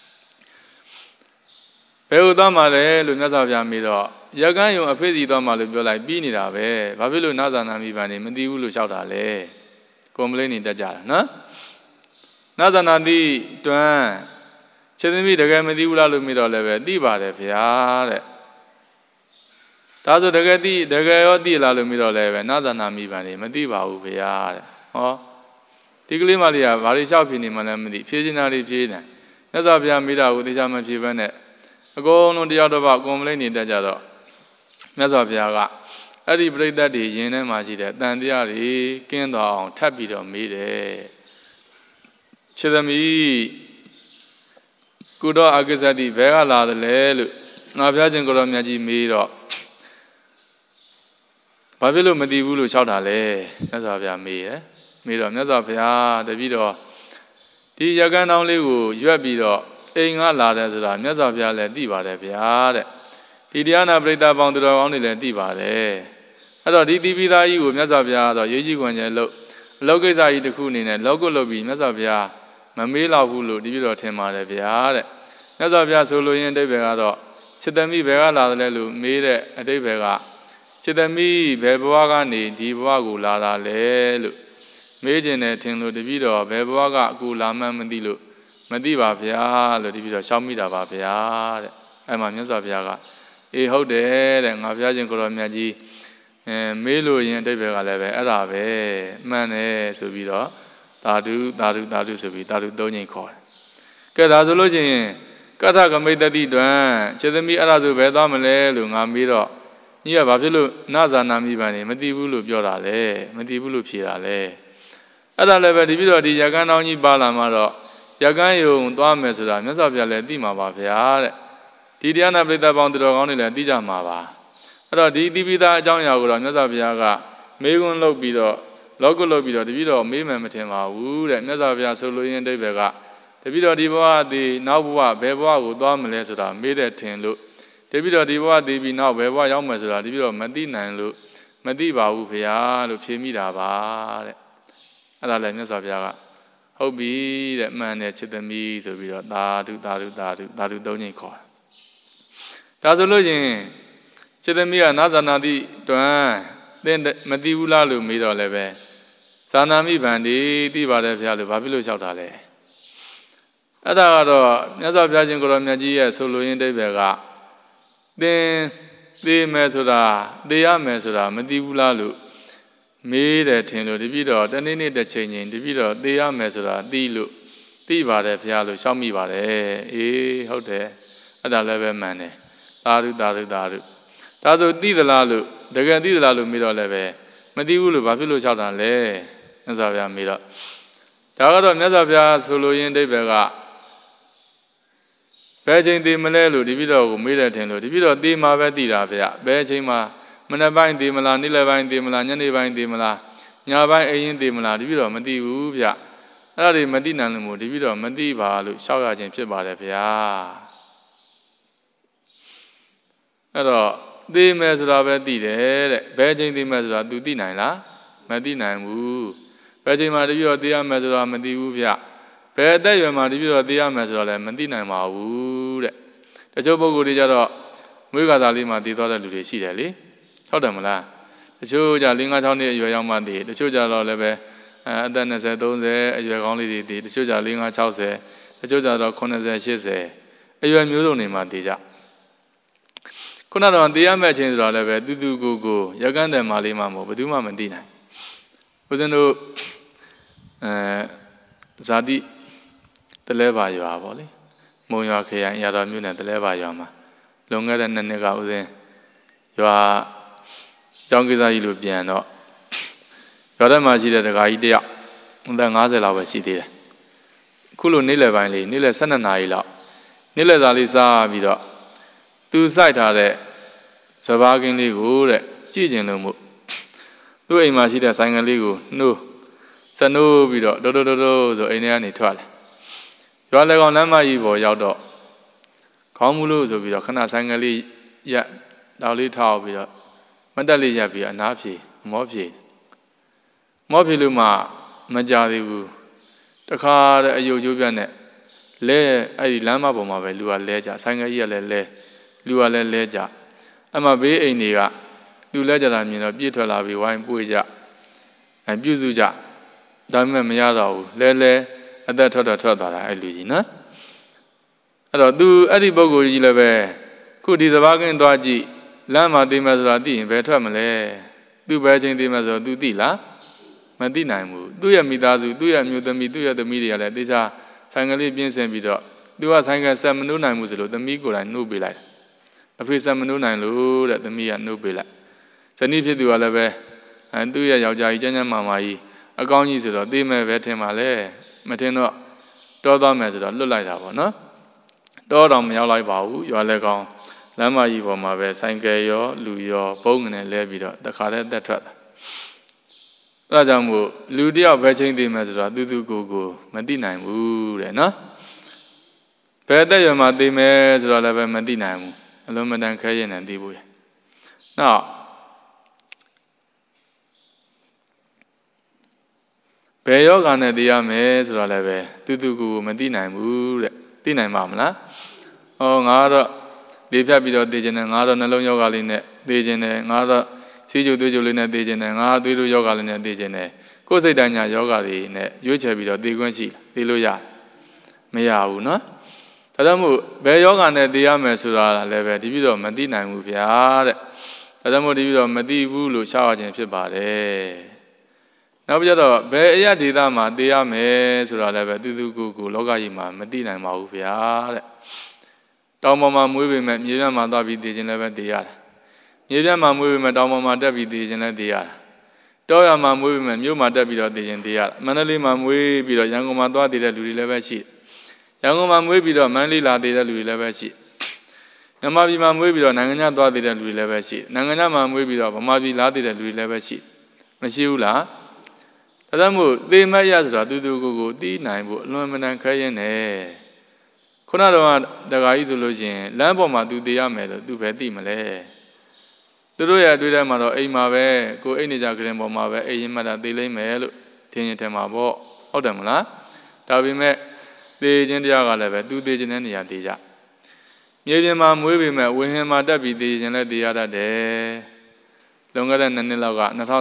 ဘယ်လိုသွားမှလဲလို့မြတ်စွာဘုရားမေးတော့ရကန်းယုံအဖေစီသွားမှလို့ပြောလိုက်ပြီးနေတာပဲဘာဖြစ်လို့နာဇာနာမိဗန္ဒီမသိဘူးလို့လျှောက်တာလဲကွန်ပလိန်းနေတတ်ကြတာနော်နာဇာနာတိတွန်းခြေသမီးတကယ်မသိဘူးလားလို့မေးတော့လည်းပဲသိပါတယ်ဗျာတဲ့ဒါဆိုတကယ်ရောသိလားလို့မေးတော့လည်းပဲနာဇာနာမိဗန္ဒီမသိပါဘူးဗျာတဲ့ဟောဒီကလေးမလေးကဘာလို့လျှောက်ဖြေနေမှလည်းမသိဖြေချင်တာလေးဖြေနေမြတ်စွာဘုရားမေးတာကိုသိချမဖြေဘဲနဲ့အကုန်လုံးတရားတော်ဘာကွန်ပလိန်းနေတတ်ကြတော့မြတ်စွာဘုရားကအဲ့ဒီပြိဿတ်တွေယင်ထဲမှာရှိတဲ့တန်တရားတွေကင်းသွားအောင်ထပ်ပြီးတော့မေးတယ်ခြေသမီးကုတော်အကိစ္စတိဘဲကလာတယ်လဲလို့ငါဘုရားရှင်ကိုတော်မြတ်ကြီးမေးတော့ဘာဖြစ်လို့မသိဘူးလို့လျှောက်တာလဲမြတ်စွာဘုရားမေးတယ်မေးတော့မြတ်စွာဘုရားတပည့်တော်ဒီရကန်းတောင်းလေးကိုရွက်ပြီးတော့အိမ်ကလာတယ်ဆိုတာမြတ်စွာဘုရားလည်းသိပါတယ်ဗျာတဲ့ဒီတရားနာပရိသတ်ပေါင်းသူတော်ကောင်းတွေလည်းသိပါတယ်အဲ့တော့ဒီတိပိသားကြီးကိုမြတ်စွာဘုရားကတော့ရေးကြီးခွန်ကျဲလို့အလောကိစ္စကြီးတစ်ခုအနေနဲ့လောကုတ်လုပ်ပြီးမြတ်စွာဘုရားမမေးတော့ဘူးလို့ဒီပြတော်ထင်ပါတယ်ဗျာတဲ့မြတ်စွာဘုရားဆိုလိုရင်းအဓိပ္ပာယ်ကတော့จิตမိဘယ်ကလာတယ်လို့မေးတဲ့အဓိပ္ပာယ်ကจิตမိဘယ်ဘဝကနေဒီဘဝကိုလာတာလဲလို့မေးခြင်းနဲ့ထင်လို့တပည့်တော်ဘယ်ဘဝကအခုလာမှန်းမသိလို့မသိပါဗျာလို့တပည့်တော်ရှောက်မိတာပါဗျာတဲ့အဲ့မှာမြတ်စွာဘုရားကအေးဟုတ်တယ်တဲ့ငါဘုရားရှင်ကိုရောမြတ်ကြီးမေးလို့ရင်အဓိပ္ပာယ်ကလည်းပဲအဲ့ဒါပဲမှန်တယ်ဆိုပြီးတော့သာဓုသာဓုသာဓုဆိုပြီးသာဓု၃ချိန်ခေါ်တယ်ကဲဒါဆိုလို့ချင်းကထကမိတ်တတိတွင်ခြေသမီးအဲ့ဒါဆိုဘယ်သွားမလဲလို့ငါမေးတော့ညီကဘာဖြစ်လို့နဇာနာမိပန်နေမသိဘူးလို့ပြောတာလဲမသိဘူးလို့ဖြေတာလဲအဲ့ဒါလည်းပဲဒီပြီးတော့ဒီရကန်းတောင်းကြီးပါလာမှတော့ရကန်းယုံသွားမယ်ဆိုတာမြတ်စွာဘုရားလည်းသိမှာပါဗျာတဲ့ဒီတရားနာပရိသတ်ပေါင်းသူတော်ကောင်းတွေလည်းသိကြမှာပါအဲ့တော့ဒီတိပိသားအကြောင်းအရာကိုတော့မြတ်စွာဘုရားကမေးခွန်းလုပ်ပြီးတော့လောကုလုပ်ပြီးတော့တပည့်တော်မေးမယ်မထင်ပါဘူးတဲ့မြတ်စွာဘုရားဆိုလိုရင်းအဓိပ္ပာယ်ကတပည့်တော်ဒီဘဝသည်နောက်ဘဝဘယ်ဘဝကိုသွားမလဲဆိုတာမေးတဲ့ထင်လို့တပည့်တော်ဒီဘဝသည်ပြီးနောက်ဘယ်ဘဝရောက်မယ်ဆိုတာတပည့်တော်မသိနိုင်လို့မသိပါဘူးဗျာလို့ဖြေမိတာပါတဲ့အဲ့ဒါလည်းမြတ်စွာဘုရားကဟုတ်ပြီတဲ့မှန်တယ်จิตသမီးဆိုပြီးတော့သာဓုသာဓုသာဓုသာဓု၃ချိန်ခေါ်တာဒါဆိုလို့ရင်จิตသမီးကနာဇာနာတိတွင်သင်မသိဘူးလားလို့မေးတော့လည်းပဲဇာနာမိဗန္ဒီသိပါတယ်ဗျာလို့ဘာဖြစ်လို့လျှောက်တာလဲအဲ့ဒါကတော့မြတ်စွာဘုရားရှင်ကိုရောမြတ်ကြီးရဲ့ဆိုလိုရင်းအဓိပ္ပာယ်ကသင်သိမယ်ဆိုတာသိရမယ်ဆိုတာမသိဘူးလားလို့မေးတယ်ထင်လို့တပည့်တော်တနေ့နေ့တစ်ချိန်ချင်းတပည့်တော်သိရမယ်ဆိုတာသိလို့သိပါတယ်ဘုရားလို့ရှောက်မိပါတယ်အေးဟုတ်တယ်အဲ့ဒါလည်းပဲမှန်တယ်သာဓုသာဓုသာဓုဒါဆိုသိသလားလို့တကယ်သိသလားလို့မေးတော့လည်းပဲမသိဘူးလို့ဘာဖြစ်လို့လျှောက်တာလဲမြတ်စွာဘုရားမေးတော့ဒါကတော့မြတ်စွာဘုရားဆိုလိုရင်းအဓိပ္ပာယ်ကဘယ်ချိန်သိမလဲလို့ဒီပြတော်ကိုမေးတယ်ထင်လို့ဒီပြတော်သိမှာပဲသိတာဗျဘယ်ချိန်မှာမနေ့ပိုင်းသိမလားနေ့လယ်ပိုင်းသိမလားညနေပိုင်းသိမလားညပိုင်းအိမ်ရင်သိမလားဒီပြတော်မသိဘူးဗျအဲ့ဒါတွေမသိနိုင်လို့မို့ဒီပြတော်မသိပါလို့ရှောက်ရခြင်းဖြစ်ပါတယ်ဗျာအဲ့တော့သိမယ်ဆိုတာပဲသိတယ်တဲ့ဘယ်ချိန်သိမယ်ဆိုတာ तू သိနိုင်လားမသိနိုင်ဘူးဘယ်ချိန်မှာဒီပြတော်သိရမယ်ဆိုတာမသိဘူးဗျဘယ်အသက်အရွယ်မှာဒီပြတော်သိရမယ်ဆိုတော့လည်းမသိနိုင်ပါဘူးတဲ့တချို့ပုဂ္ဂိုလ်တွေကြတော့မွေးကစားလေးမှာသိသွားတဲ့လူတွေရှိတယ်လေဟုတ်တယ်မလားတချို့ကြ5-6နှစ်အရွယ်ရောက်မှသိတချို့ကြတော့လည်းပဲအသက်20-30အရွယ်ကောင်းလေးတွေသိတချို့ကြ50-60တချို့ကြတော့90-80အရွယ်မျိုးစုံတွေမှာသိကြခုနကတော့သိရမယ့်အချိန်ဆိုတော့လည်းပဲတူတူကိုရကန်းတယ်မာလေးမှမဟုတ်ဘယ်သူမှမသိနိုင်ဦးဇင်းတို့ဇာတိတလဲပါရွာပေါ့လေမုံရွာခရိုင်ရတော်မြို့နယ်တလဲပါရွာမှာလွန်ခဲ့တဲ့2နှစ်ကဦးဇင်းရွာကျောင်းကိစ္စကြီးလို့ပြန်တော့ရွာထဲမှာရှိတဲ့ဒကာကြီးတယောက်အသက်50လောက်ပဲရှိသေးတယ်ခုလိုနေ့လယ်ပိုင်းလေးနေ့လယ်12နာရီလောက်နေ့လယ်စာလေးစားပြီးတော့သူစိုက်ထားတဲ့စဘာကင်းလေးကိုတဲ့ကြည့်ကျင်လို့မို့သူ့အိမ်မှာရှိတဲ့ဆိုင်ကလေးကိုနှိုးစနိုးပြီးတော့တိုးဆိုအိမ်ထဲကနေထွက်လာရွာလေကောင်လမ်းမကြီးပေါ်ရောက်တော့ခေါင်းမူလို့ဆိုပြီးတော့ခဏဆိုင်ကလေးရက်တောက်လေးထောက်ပြီးတော့မတက်လေးရက်ပြီးအနားဖြေမောဖြေလို့မှမကြသေးဘူးတခါတဲ့အယုတ်ကျိုးပြတ်နဲ့လဲအဲ့ဒီလမ်းမပေါ်မှာပဲလူကလဲကြဆိုင်ကကြီးကလည်းလဲလူကလည်းလဲကြအမှဘေးအိမ်တွေကသူလဲကြတာမြင်တော့ပြည့်ထွက်လာပြီးဝိုင်းပွေကြပြုစုကြဒါပေမဲ့မရတော့ဘူးလဲအသက်ထွက်သွားတာအဲ့လူကြီးနော်အဲ့တော့သူအဲ့ဒီပုဂ္ဂိုလ်ကြီးလည်းပဲခုဒီစဘာကင်းသွားကြည့်လမ်းမှာသိမယ်ဆိုတာသိရင်ဘယ်ထွက်မလဲသူဘယ်ချိန်သိမယ်ဆိုတော့ तू သိလားမသိနိုင်ဘူးသူ့ရဲ့မိသားစုသူ့ရဲ့မျိုးသမီးသူ့ရဲ့သမီးတွေကလည်းတေချာဆိုင်ကလေးပြင်းစင်ပြီးတော့ तू ကဆိုင်ကဆက်မနှိုးနိုင်ဘူးဆိုလို့သမီးကိုယ်တိုင်နှုတ်ပေးလိုက်အဖေဆက်မနှိုးနိုင်လို့တဲ့သမီးကနှုတ်ပေးလိုက်ဇနီးဖြစ်သူကလည်းပဲသူ့ရဲ့ယောက်ျားကြီးကျန်းကျန်းမာမာကြီးအကောင်းကြီးဆိုတော့သိမဲ့ပဲထင်ပါလေမထင်တော့တောသွားမယ်ဆိုတော့လွတ်လိုက်တာပေါ့နော်တောတော်မရောက်လိုက်ပါဘူးရွာလဲကောင်းလမ်းမကြီးပေါ်မှာပဲဆိုင်ကယ်ရောလူရောပုံငနဲ့လဲပြီးတော့တခါတည်းတက်ထွက်တာအဲဒါကြောင့်မို့လူတယောက်ပဲချင်းသိမယ်ဆိုတော့သူကိုမသိနိုင်ဘူးတဲ့နော်ဘယ်တဲ့ရမှာသိမယ်ဆိုတော့လည်းပဲမသိနိုင်ဘူးအလုံးမတန်ခဲရင်နဲ့သိဘူးရနောက်ဘယ်ယောဂနဲ့သိရမယ်ဆိုတော့လည်းပဲသူကိုမသိနိုင်ဘူးတဲ့သိနိုင်ပါမလားဟောငါတော့လေဖြတ်ပြီးတော့သိခြင်းနဲ့ငါတော့နှလုံးယောဂလေးနဲ့သိခြင်းနဲ့ငါတော့စီးကျူသွေးကျူလေးနဲ့သိခြင်းနဲ့ငါသွေးတို့ယောဂလေးနဲ့သိခြင်းနဲ့ကိုယ်စိတ်တိုင်းညာယောဂတွေနဲ့ရွေးချယ်ပြီးတော့သိခွင့်ရှိသိလို့ရမရဘူးနော်ဒါကြောင့်မို့ဘယ်ယောဂနဲ့သိရမယ်ဆိုတာလည်းပဲဒီပြီးတော့မသိနိုင်ဘူးဗျာတဲ့ဒါကြောင့်မို့ဒီပြီးတော့မသိဘူးလို့ရှားရခြင်းဖြစ်ပါတယ်နောက်ပြီးတော့ဘယ်အရာဒေသမှာသိရမယ်ဆိုတာလည်းပဲသူကိုလောကကြီးမှာမသိနိုင်ပါဘူးဗျာတဲ့တောင်ပေါ်မှာမွေးပေမဲ့မြေပြန့်မှာသွားပြီးသိခြင်းလည်းပဲသိရတယ်မြေပြန့်မှာမွေးပေမဲ့တောင်ပေါ်မှာတက်ပြီးသိခြင်းလည်းသိရတယ်တောရမှာမွေးပေမဲ့မြို့မှာတက်ပြီးတော့သိခြင်းသိရတယ်မန္တလေးမှာမွေးပြီးတော့ရန်ကုန်မှာသွားသိတဲ့လူတွေလည်းပဲရှိရန်ကုန်မှာမွေးပြီးတော့မန္တလေးလာသိတဲ့လူတွေလည်းပဲရှိမြန်မာပြည်မှာမွေးပြီးတော့နိုင်ငံခြားသွားသိတဲ့လူတွေလည်းပဲရှိနိုင်ငံခြားမှာမွေးပြီးတော့ဗမာပြည်လာသိတဲ့လူတွေလည်းပဲရှိမရှိဘူးလားဒါကြောင့်မို့သေမတ်ရဆိုတာသူကိုသိနိုင်ဖို့အလွန်မတန်ခဲရင်နဲ့ခုနတော့တခါကြီးဆိုလို့ရှိရင်လမ်းပေါ်မှာသူသိရမယ်လို့သူပဲသိမလဲသူတို့ရဲ့အတွေ့အကြုံမှာတော့အိမ်မှာပဲကိုအိမ်နေကြကလေးပေါ်မှာပဲအိမ်ရင်မှတ်တာသိလိမ့်မယ်လို့ထင်ရင်ထင်မှာပေါ့ဟုတ်တယ်မလားဒါပေမဲ့သိခြင်းတရားကလည်းပဲသူသိခြင်းတဲ့နေရာသိကြမြေပြင်မှာမွေးပေမဲ့ဝင်းဟင်မှာတက်ပြီးသိခြင်းလည်းသိရတတ်တယ်လွန်ခဲ့တဲ့2နှစ်လောက်က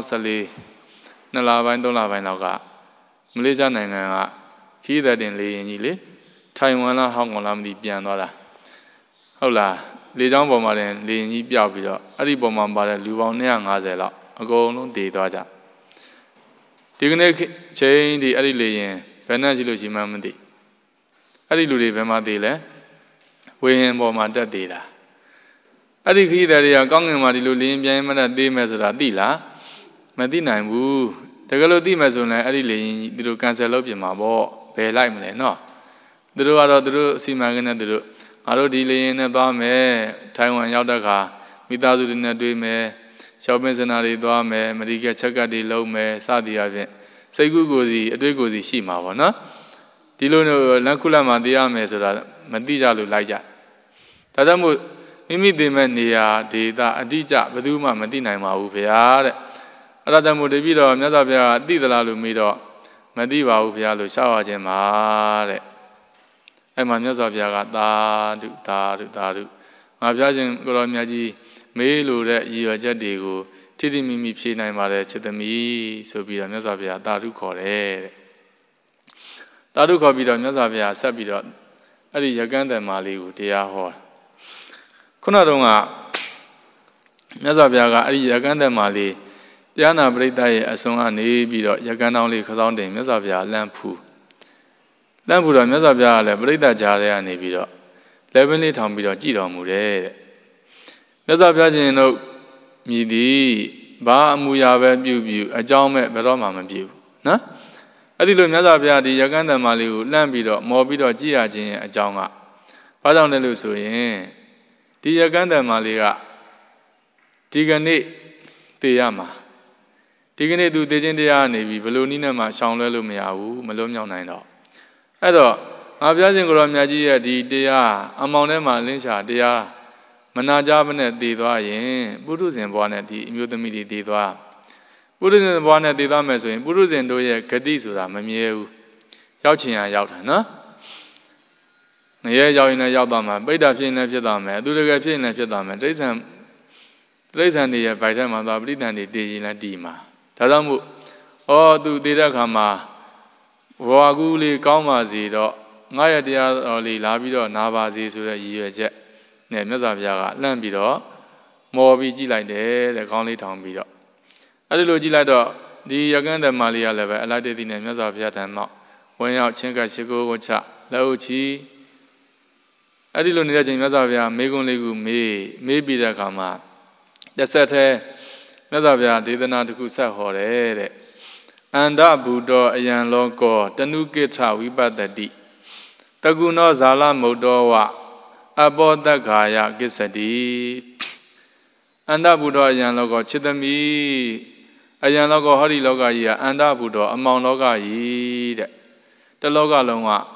2014 2 လပိုင်း3 လပိုင်းလောက်ကမလေးရှားနိုင်ငံကခီးတဲ့တင်လေရင်ကြီးလေထိုင်ဝမ်လားဟောင်ကောင်လားမသိပြန်သွားတာဟုတ်လားလေကြောင်းပေါ်မှာတင်လေရင်ကြီးပြောက်ပြီးတော့အဲ့ဒီပေါ်မှာပါတဲ့လူပေါင်း250လောက်အကုန်လုံးတည်သွားကြဒီကနေ့ချိန်ဒီအဲ့ဒီလေရင်ဘယ်နဲ့ရှိလို့ရှိမှမသိအဲ့ဒီလူတွေဘယ်မှာတည်လဲဝေဟင်ပေါ်မှာတက်တည်တာအဲ့ဒီခီးတဲ့တွေကကောင်းကင်မှာဒီလိုလေရင်ပြန်မနဲ့သေးမယ်ဆိုတာသိလားမသိနိုင်ဘူးတကယ်လို့သိမယ်ဆိုရင်အဲ့ဒီလေရင်သူတို့ကန်ဆယ်လုပ်ပြင်မှာပေါ့ဘယ်လိုက်မလဲနော်သူတို့ကတော့သူတို့အစီအမံကိန်းနဲ့သူတို့ငါတို့ဒီလေရင်နဲ့သွားမယ်ထိုင်ဝမ်ရောက်တဲ့အခါမိသားစုတွေနဲ့တွေ့မယ်ရှော့ပင်းစင်တာတွေသွားမယ်အမေရိကချက်ကတ်တွေလုပ်မယ်စသည်အပြင်စိတ်ကူးကိုယ်စီအတွေ့ကိုယ်စီရှိမှာပေါ့နော်ဒီလိုလမ်းခုလတ်မှာသိရမယ်ဆိုတာမသိကြလို့လိုက်ကြဒါကြောင့်မို့မိမိသိမဲ့နေရာဒေသအတိအကျဘယ်သူမှမသိနိုင်ပါဘူးဗျာတဲ့အဲ့ဒါကြောင့်မို့တပည့်တော်မြတ်စွာဘုရားကသိသလားလို့မေးတော့မသိပါဘူးဗျာလို့ရှောက်ရခြင်းပါတဲ့အဲ့မှာမြတ်စွာဘုရားကသာဓုသာဓုသာဓုငါဘုရားရှင်ကိုရောမြတ်ကြီးမေးလို့တဲ့ရည်ရွယ်ချက်တွေကိုထိထိမိမိဖြေနိုင်ပါတယ်ချစ်သမီးဆိုပြီးတော့မြတ်စွာဘုရားသာဓုခေါ်တယ်တဲ့သာဓုခေါ်ပြီးတော့မြတ်စွာဘုရားဆက်ပြီးတော့အဲ့ဒီရကန်းတန်မာလေးကိုတရားဟောခုနတုန်းကမြတ်စွာဘုရားကအဲ့ဒီရကန်းတန်မာလေးတရားနာပရိသတ်ရဲ့အစွန်ကနေပြီးတော့ရကန်းတောင်းလေးခစောင်းတင်မြတ်စွာဘုရားလမ်းဖူးတော့မြတ်စွာဘုရားကလည်းပရိသတ်ကြားထဲကနေပြီးတော့လက်ပင်လေးထောင်ပြီးတော့ကြည်တော်မူတယ်တဲ့မြတ်စွာဘုရားရှင်တို့မြည်သည်ဘာအမူအရာပဲပြုအကြောင်းမဲ့ဘယ်တော့မှမပြုနော်အဲ့ဒီလိုမြတ်စွာဘုရားဒီရကန်းတန်မာလေးကိုလှမ်းပြီးတော့မော်ပြီးတော့ကြည်ရခြင်းရဲ့အကြောင်းကဘာကြောင့်လဲလို့ဆိုရင်ဒီရကန်းတန်မာလေးကဒီကနေ့သိရမှာဒီကနေ့သူသိခြင်းတရားနေပြီဘလို့နည်းနဲ့မှရှောင်လွဲလို့မရဘူးမလွတ်မြောက်နိုင်တော့အဲ့တော့ငါဘုရားရှင်ကိုရောမြတ်ကြီးရဲ့ဒီတရားအမောင်ထဲမှာလင်းရှာတရားမနာကြဘနဲ့တည်သွားရင်ပုထုဇဉ်ဘဝနဲ့ဒီအမျိုးသမီးတွေတည်သွားပုထုဇဉ်ဘဝနဲ့တည်သွားမယ်ဆိုရင်ပုထုဇဉ်တို့ရဲ့ဂတိဆိုတာမမြဲဘူးရောက်ချင်ရရောက်တာနော်ငရဲရောက်ရင်လည်းရောက်သွားမှာပိဋကဖြစ်ရင်လည်းဖြစ်သွားမယ်အသူတကယ်ဖြစ်ရင်လည်းဖြစ်သွားမယ်တိဋ္ဌံတွေရဲ့ဗိုက်ထဲမှာသွားပဋိသန္ဓေတည်ရင်လည်းတည်မှာဒါကြောင့်မို့သူတည်တဲ့အခါမှာဘဝကူးလေးကောင်းပါစေတော့ငါရတရားတော်လေးလာပြီးတော့နာပါစေဆိုတဲ့ရည်ရွယ်ချက်နဲ့မြတ်စွာဘုရားကလှမ်းပြီးတော့မော်ပြီးကြည့်လိုက်တယ်တဲ့ခေါင်းလေးထောင်ပြီးတော့အဲ့ဒီလိုကြည့်လိုက်တော့ဒီရကန်းတမလေးကလည်းပဲအလိုက်တေးတိနဲ့မြတ်စွာဘုရားထံတော့ဝင်ရောက်ချင်းကပ်ရှိခိုးကိုချလက်ဥချီအဲ့ဒီလိုနေတဲ့ချိန်မြတ်စွာဘုရားမေကွန်းလေးခုမေးပြီးတဲ့အခါမှာတစ်ဆက်တည်းမြတ်စွာဘုရားဒေသနာတစ်ခုဆက်ဟောတယ်တဲ့အန္တဗုဒ္ဓအယံလောကောတနုကိဋ္ဌဝိပတ္တိတကုဏောဇာလမုတ်တော်ဝအပောတက္ခာယကိစ္စတိအန္တဗုဒ္ဓအယံလောကောချစ်သမီးအယံလောကောဟောဒီလောကကြီးကအန္တဗုဒ္ဓအမောင်လောကကြီးတဲ့တလောကလုံးက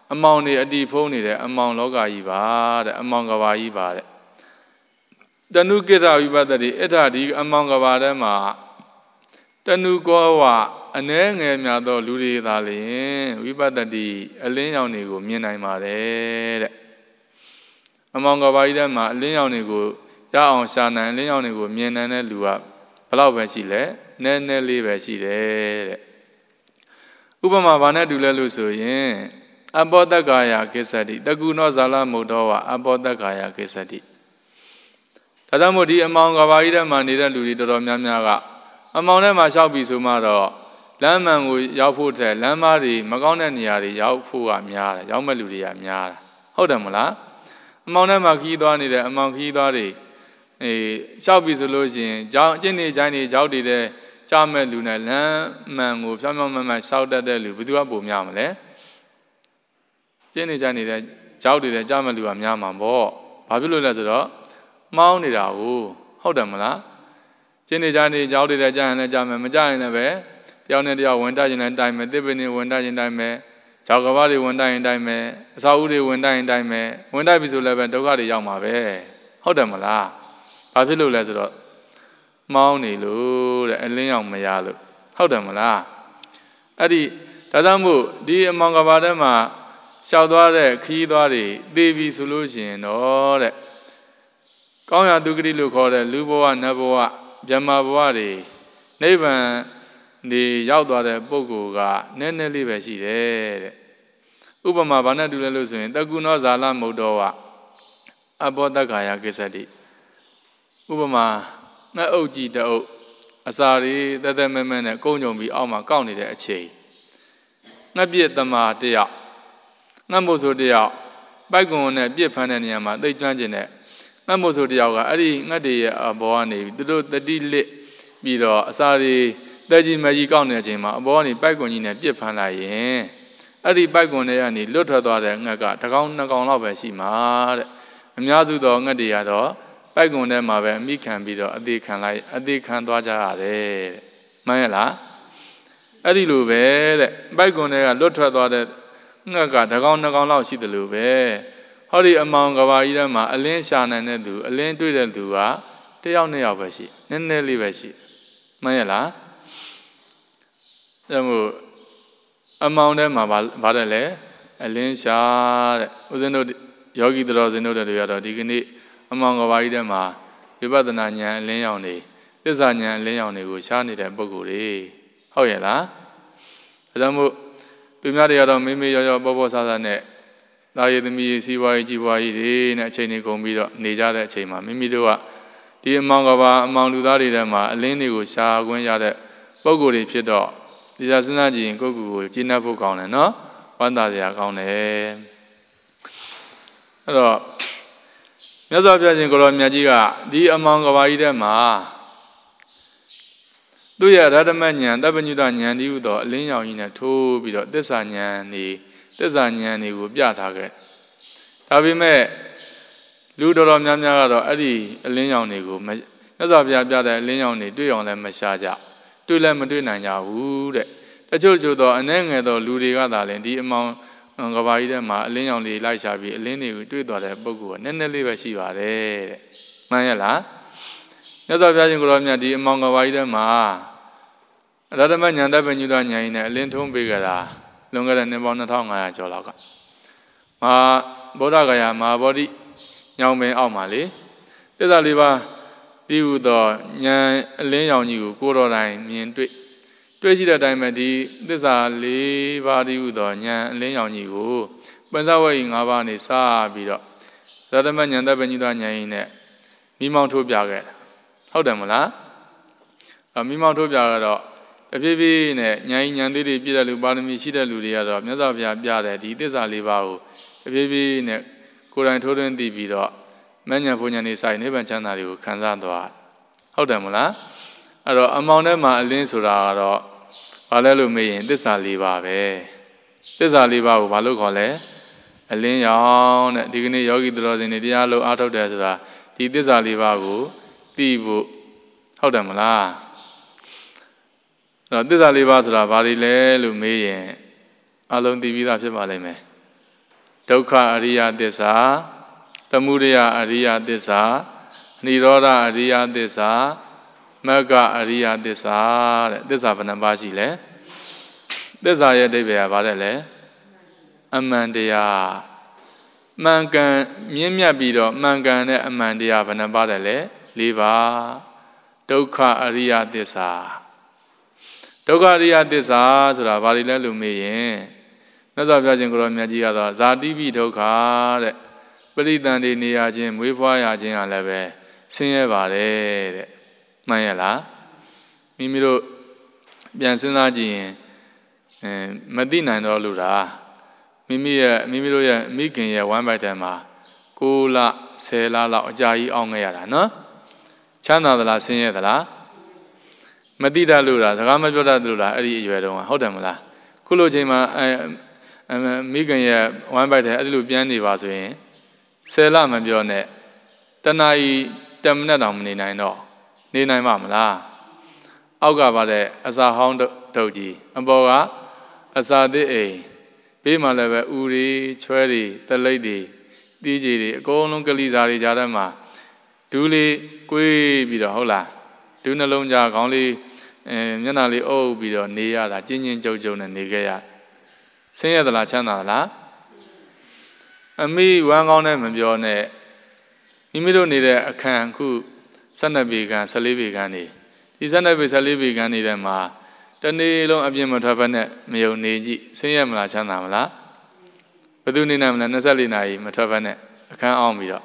amount ni adi phone ni de amount loka yi ba de amount ka ba yi ba de tanu kira vipatati etta di amount ka ba de ma tanu ko wa ane ngel mya tho lu de tha le vipatati alin yaung ni ko myin naing ma de de amount ka ba yi de ma alin yaung ni ko ya aung sha naing alin yaung ni ko myin naing de lu ka bha lauk ba shi le ne ne le ba shi de de upama ba ne tu le lu so yin Abodakaya Kesati, Takuno Zala Mudowa, Abodakaya Kesati. Tadamudi among Gavaida Manida Ludido Mamiaga. Among them I shall be Sumaro. Laman with Yapute, Lamari, Magona Niari, Yaupua Miara, Yamaludia Miara. Hodamula. Among them are Kidani, among Kidari. A shall be solution, Jenny Jani, Jowdy de Jame Luna, Laman with Samama shouted the Lubudua Bumiamale. Jenny Jani, Jowdy the Jamalu Yamambo, Pablo Lazaro, Mounted Ahu, Hodamala. Jenny Jani, Jowdy the Jan and Jam Majana Bay, Yanadia went dying and dime, Dibini went dying dime, Chagavari went dying dime, Saudi went dying dime, when I was 11, Dogari Yama Bay, Hodamala, Pablo Lazaro, Mounty Lu, and Leon Mayalu, Hodamala. Adi, Tadamu, D among Abadama. Shaudare, Kidari, Devi solution, or Kaya Dugri Lucore, Luboa, Naboa, Jamabuari, Nevan, the Yaudare, Boguga, Nene Livesi, Ubama Banadula Lusin, Daguna Zala Modoa, Abodagaya Gesadi, Ubama, Na Oji the O, Asari, the Memen, Konyo be Alma County the Che. Nabiet the Ma, dea. Namoso dia, Bagone, Biapananiama, they judging it. Namoso dia, Adi, Nadi, Aboani, the D. Bido, Asari, Daji Magic on the Jima, Aboni, Bagone, Biapanai, Adi Bagone, and Luther, Naga, Tagon, Nagon of Shima, Miazu, Nadiado, Bagone, Mave, me can be the Adi can like Adi can dodge. Mayala Adi Lube, Bagone, Luther, Naga, Tagon, Nagon, Lao, she the Lube. Hurry among Gavaidama, a lane shan and Nedu, a lane to the Dua, the only of a sheet, Nene Liveshi. Mayala among them, Badale, a lane shard, was a note Yogi draws a note of the other dignity among Gavaidama, Vibadananya and Leone. This Anya and Leone who shanted at Boguri. Hoyela Adamu. Pimaria Mimi Bobo Sadane, Laye the Me, CYGY, in a chain combido, Nija Chema, Mimidua, the Mangava, Mandudari Dama, Leni Usha, Gwenyade, Boguri Pido, the Azanaji and Gogu, Gina Bukone, no? Wanda de Agone. Hello. Yazabia in Colomiagiga, the among of Idema. Do ya Radaman, Dabanudan, and you do, Lina in a two, below Desanyani, Desanyani would be a target. Tabime Ludo Namyaro, Adi, Lina Nigo, Nazabia, Lina, do you on them Mashaja? Do them do Nanya wood. The Jojo, and then Ludi Gadal, the amount of Gavaidema, Lina, Lisha, Lini, we do the Bogu, and then the liver she are there. Mayala. Nazabia in Colomia, the among Gavaidema. Radaman and Dabanudan in a linton bigger, longer than the Bonatong Jolaga. Bodagaya, my body, young man, Almali. Did I live you the Yan lay on you, good or line, mean to Tracy the diamond, this are live out you the Yan lay on you. But that way in Avani Sa Bido. Radaman and Dabanudan in it. Mimount to Biaget. How damala? A Mimount to Biaget. A baby in a Yan did be a Lubani Shida Ludia, Nazavia Biada, this are live out. A baby in a Kuran Todan di Bido. Many Punyani side, never channel Kanzandoa. How damala? Among them are Linsura, Alelu me, this are live out. This are live out, Valukole. A lin yawn, dignity yogi draws in the dialogue out of Desra. This are live out, Tibu. How damala? This are live out, Varile, Lume, alone the Vida Pimaleme. ဒုက္ခအရိယသစ္စာသမုဒယအရိယသစ္စာនិရောဓအရိယသစ္စာမဂ္ဂအရိယသစ္စာတဲ့သစ္စာဘယ်နှပါးရှိလဲသစ္စာရဲ့အဓိပ္ပာယ်ကဘာလဲအမှန်တရားမှန်ကန်မြင့်မြတ်ပြီးတော့မှန်ကန်တဲ့အမှန်တရားဘယ်နှပါးတယ်လဲ၄ပါးဒုက္ခအရိယသစ္စာဒုက္ခအရိယသစ္စာဆိုတာဘာတွေလဲလို့မေးရင်မြတ်စွာဘုရားရှင်ကိုရောမြတ်ကြီးကတော့ဇာတိပိဒုက္ခတဲ့ပရိသန္တိနေရခြင်းမွေးဖွားရခြင်းဟာလည်းပဲဆင်းရဲပါတယ်တဲ့မှန်ရဲ့လားမိမိတို့ပြန်စဉ်းစားကြည့်ရင်မသိနိုင်တော့လို့လားမိမိတို့ရဲ့မိခင်ရဲ့ဝမ်းပိုက်ထဲမှာ9လ10လလောက်အကြာကြီးအောင်ခဲ့ရတာနော်ချမ်းသာသလားဆင်းရဲသလားမသိတတ်လို့လားစကားမပြောတတ်လို့လားအဲ့ဒီအရွယ်တုန်းကဟုတ်တယ်မလားခုလိုချိန်မှာမိခင်ရဲ့ဝမ်းပိုက်ထဲအဲ့ဒီလိုပြန်နေပါဆိုရင်10လမပြောနဲ့တနာရီ10မိနစ်တောင်မနေနိုင်တော့နေနိုင်မှာမလားအောက်ကပါတဲ့အစာဟောင်းတုတ်ကြီးအပေါ်ကအစာသစ်အိမ်ဘေးမှာလည်းပဲဥတွေချွဲတွေတလိပ်တွေတီးကြီးတွေအကုန်လုံးကလေးစားတွေကြားထဲမှာဒူးလေးကွေးပြီးတော့ဟုတ်လားဒူးနှလုံးကြားခေါင်းလေးမျက်နှာလေးအုပ်ပြီးတော့နေရတာကျဉ်းကျဉ်းကြုံကြုံနဲ့နေခဲ့ရဆင်းရဲသလားချမ်းသာသလားအမိဝမ်းကောင်းနဲ့မပြောနဲ့မိမိတို့နေတဲ့အခန်းခု12ပေခန်း14ပေခန်းနေဒီ12ပေ14ပေခန်းနေတဲ့မှာတနေ့လုံးအပြင်းမထွက်ဘဲနဲ့မယုံနေကြည့်ဆင်းရဲမလားချမ်းသာမလားဘယ်သူနေနိုင်မလဲ24နာရီမထွက်ဘဲနဲ့အခန်းအောင်ပြီးတော့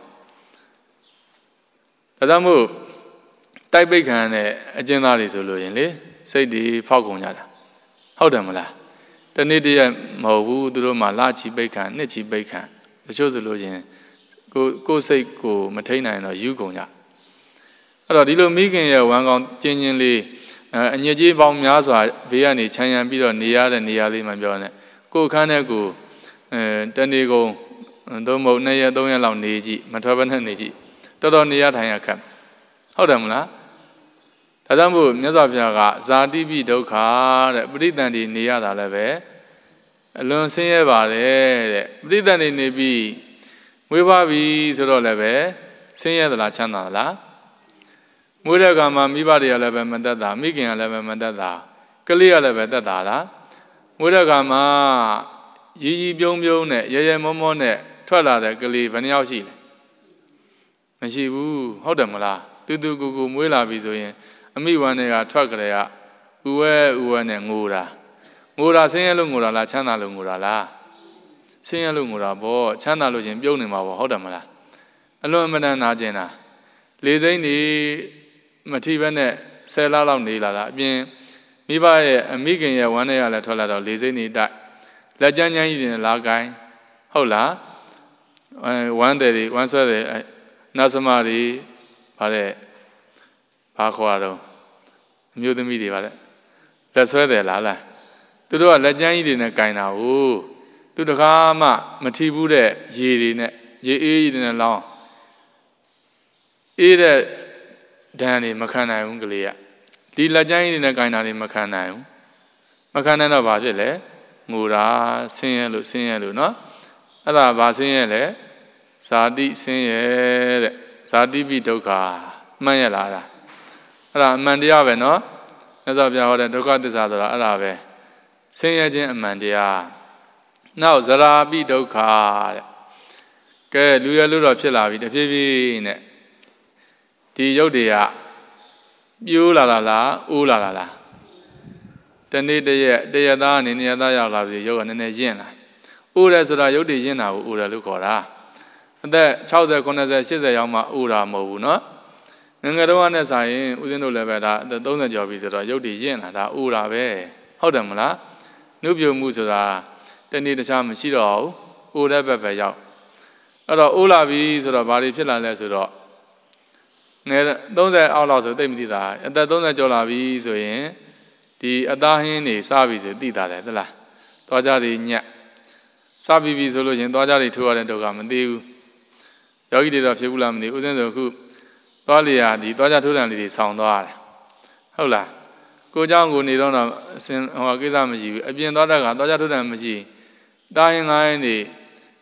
ဒါကြောင့်မို့တိုက်ပိတ်ခံတဲ့အကျဉ်းသားတွေဆိုလို့ရင်လေစိတ်တွေဖောက်ကုန်ကြတာဟုတ်တယ်မလားတနေ့တည်းမဟုတ်ဘူးသူတို့မှလချီပိတ်ခံနှစ်ချီပိတ်ခံတချို့ဆိုလို့ရင်ကိုယ်စိတ်ကိုမထိန်နိုင်တော့ယူကုန်ကြအဲ့တော့ဒီလိုမိခင်ရဲ့ဝမ်းကောင်းကျဉ်းကျဉ်းလေးအညစ်အကြေးပေါင်းများစွာဘေးကနေခြံရံပြီးတော့နေရတဲ့နေရာလေးမှပြောနဲ့ကိုယ်ခန်းနဲ့ကိုတနေ့ကုန်သို့မဟုတ်2ရက်3ရက်လောက်နေကြည့်မထွက်ဘဲနဲ့နေကြည့်တော်တော်နေရထိုင်ရခက်ဟုတ်တယ်မလားဒါကြောင့်မို့မြတ်စွာဘုရားကဇာတိပိဒုက္ခတဲ့ပရိသန္တိနေရတာလည်းပဲအလွန်ဆင်းရဲပါတယ်တဲ့ပရိသန္တိနေပြီးမွေးဖွားပြီဆိုတော့လည်းပဲဆင်းရဲသလားချမ်းသာသလားမွေးတဲ့အခါမှာမိဘတွေကလည်းပဲမသက်သာမိခင်ကလည်းပဲမသက်သာကလေးကလည်းပဲသက်သာလားမွေးတဲ့အခါမှာရီရီပြုံးပြုံးနဲ့ရဲရဲမောမောနဲ့ထွက်လာတဲ့ကလေးဘယ်နှယောက်ရှိလဲမရှိဘူးဟုတ်တယ်မလားတူတူကိုမွေးလာပြီဆိုရင်အမိဝမ်းတွေကထွက်ကြတဲ့ကဥဝဲနဲ့ငိုတာဆင်းရဲလို့ငိုတာလားချမ်းသာလို့ငိုတာလားဆင်းရဲလို့ငိုတာပေါ့ချမ်းသာလို့ရှင်ပြုံးနေမှာပေါ့ဟုတ်တယ်မလားအလွန်အမတန်နာကျင်တာလေစိမ့်နေမထီဘဲနဲ့10လလောက်နေလာတာအပြင်မိဘရဲ့အမိခင်ရဲ့ဝမ်းတွေကလည်းထွက်လာတော့လေစိမ့်နေတိုက်လက်ကျန်းကျန်းကြီးတွေလာကိုင်းဟုတ်လားဝမ်းတယ်တွေဝမ်းဆွဲတယ်နတ်သမားတွေဗါတဲ့ဘာခေါ်ရတော့အမျိုးသမီးတွေဗါတဲ့လက်ဆွဲတယ်လားသူတို့ကလက်ကျန်းကြီးတွေနဲ့ကင်တာဟုတ်သူတကားမှမထီဘူးတဲ့ရေတွေနဲ့ရေအေးတွေနဲ့လောင်းအေးတဲ့ဒဏ်တွေမခံနိုင်ဘူးကလေးကဒီလက်ကျန်းကြီးတွေနဲ့ကင်တာတွေမခံနိုင်ဘူးမခံနိုင်တော့ဘာဖြစ်လဲငိုတာဆင်းရဲလို့နော်အဲ့ဒါဘာဆင်းရဲလဲဇာတိဆင်းရဲတဲ့ဇာတိပိဒုက္ခမှန်ရလားအဲ့ဒါအမှန်တရားပဲနော်မြတ်စွာဘုရားဟောတဲ့ဒုက္ခသစ္စာဆိုတာအဲ့ဒါပဲဆင်းရဲခြင်းအမှန်တရားနောက်ဇရာပိဒုက္ခတဲ့ကဲလူရလို့တော့ဖြစ်လာပြီတဖြည်းဖြည်းနဲ့ဒီရုပ်တွေကပြိုးလာလားအိုးလာလားတနေ့တရက်သားအနေနဲ့သားရောက်လာပြီရုပ်ကနည်းနည်းရင့်လာအိုးတယ်ဆိုတာရုပ်တွေရင့်တာကိုအိုးတယ်လို့ခေါ်တာအသက်60 90 80ရောက်မှအိုးတာမဟုတ်ဘူးနော်ငယ်ငယ်တုန်းကနဲ့ဆိုင်ရင်ဦးဇင်းတို့လည်းပဲဒါအသက်30ကျော်ပြီဆိုတော့ရုပ်တွေရင့်လာဒါအိုးတာပဲဟုတ်တယ်မလားနှုတ်ပြမှုဆိုတာတနေ့တခြားမရှိတော့ဘူးအိုးတဲ့ဘက်ပဲရောက်အဲ့တော့အိုးလာပြီဆိုတော့ဘာတွေဖြစ်လာလဲဆိုတော့ငယ်30အောက်လောက်ဆိုသိမသိတာအသက်30ကျော်လာပြီဆိုရင်ဒီအသားဟင်းတွေစားပြီဆိုသိတာတယ်သလားသွားကြတွေညက်စားပြီဆိုလို့ရှင်သွားကြတွေထိုးရတဲ့ဒုက္ခမသိဘူးယောဂီတွေတော့ဖြစ်ဘူးလားမသိဘူးဥစဉ်ဆိုအခုသွားလျာဒီသွားကြထိုးတယ်လေးတွေဆောင်းသွားတယ်ဟုတ်လားကိုเจ้าကိုနေတော့အစင်ဟိုကိစ္စမရှိဘူးအပြင်သွားတဲ့ကသွားကြထိုးတယ်မရှိတာရင်ငိုင်းနေ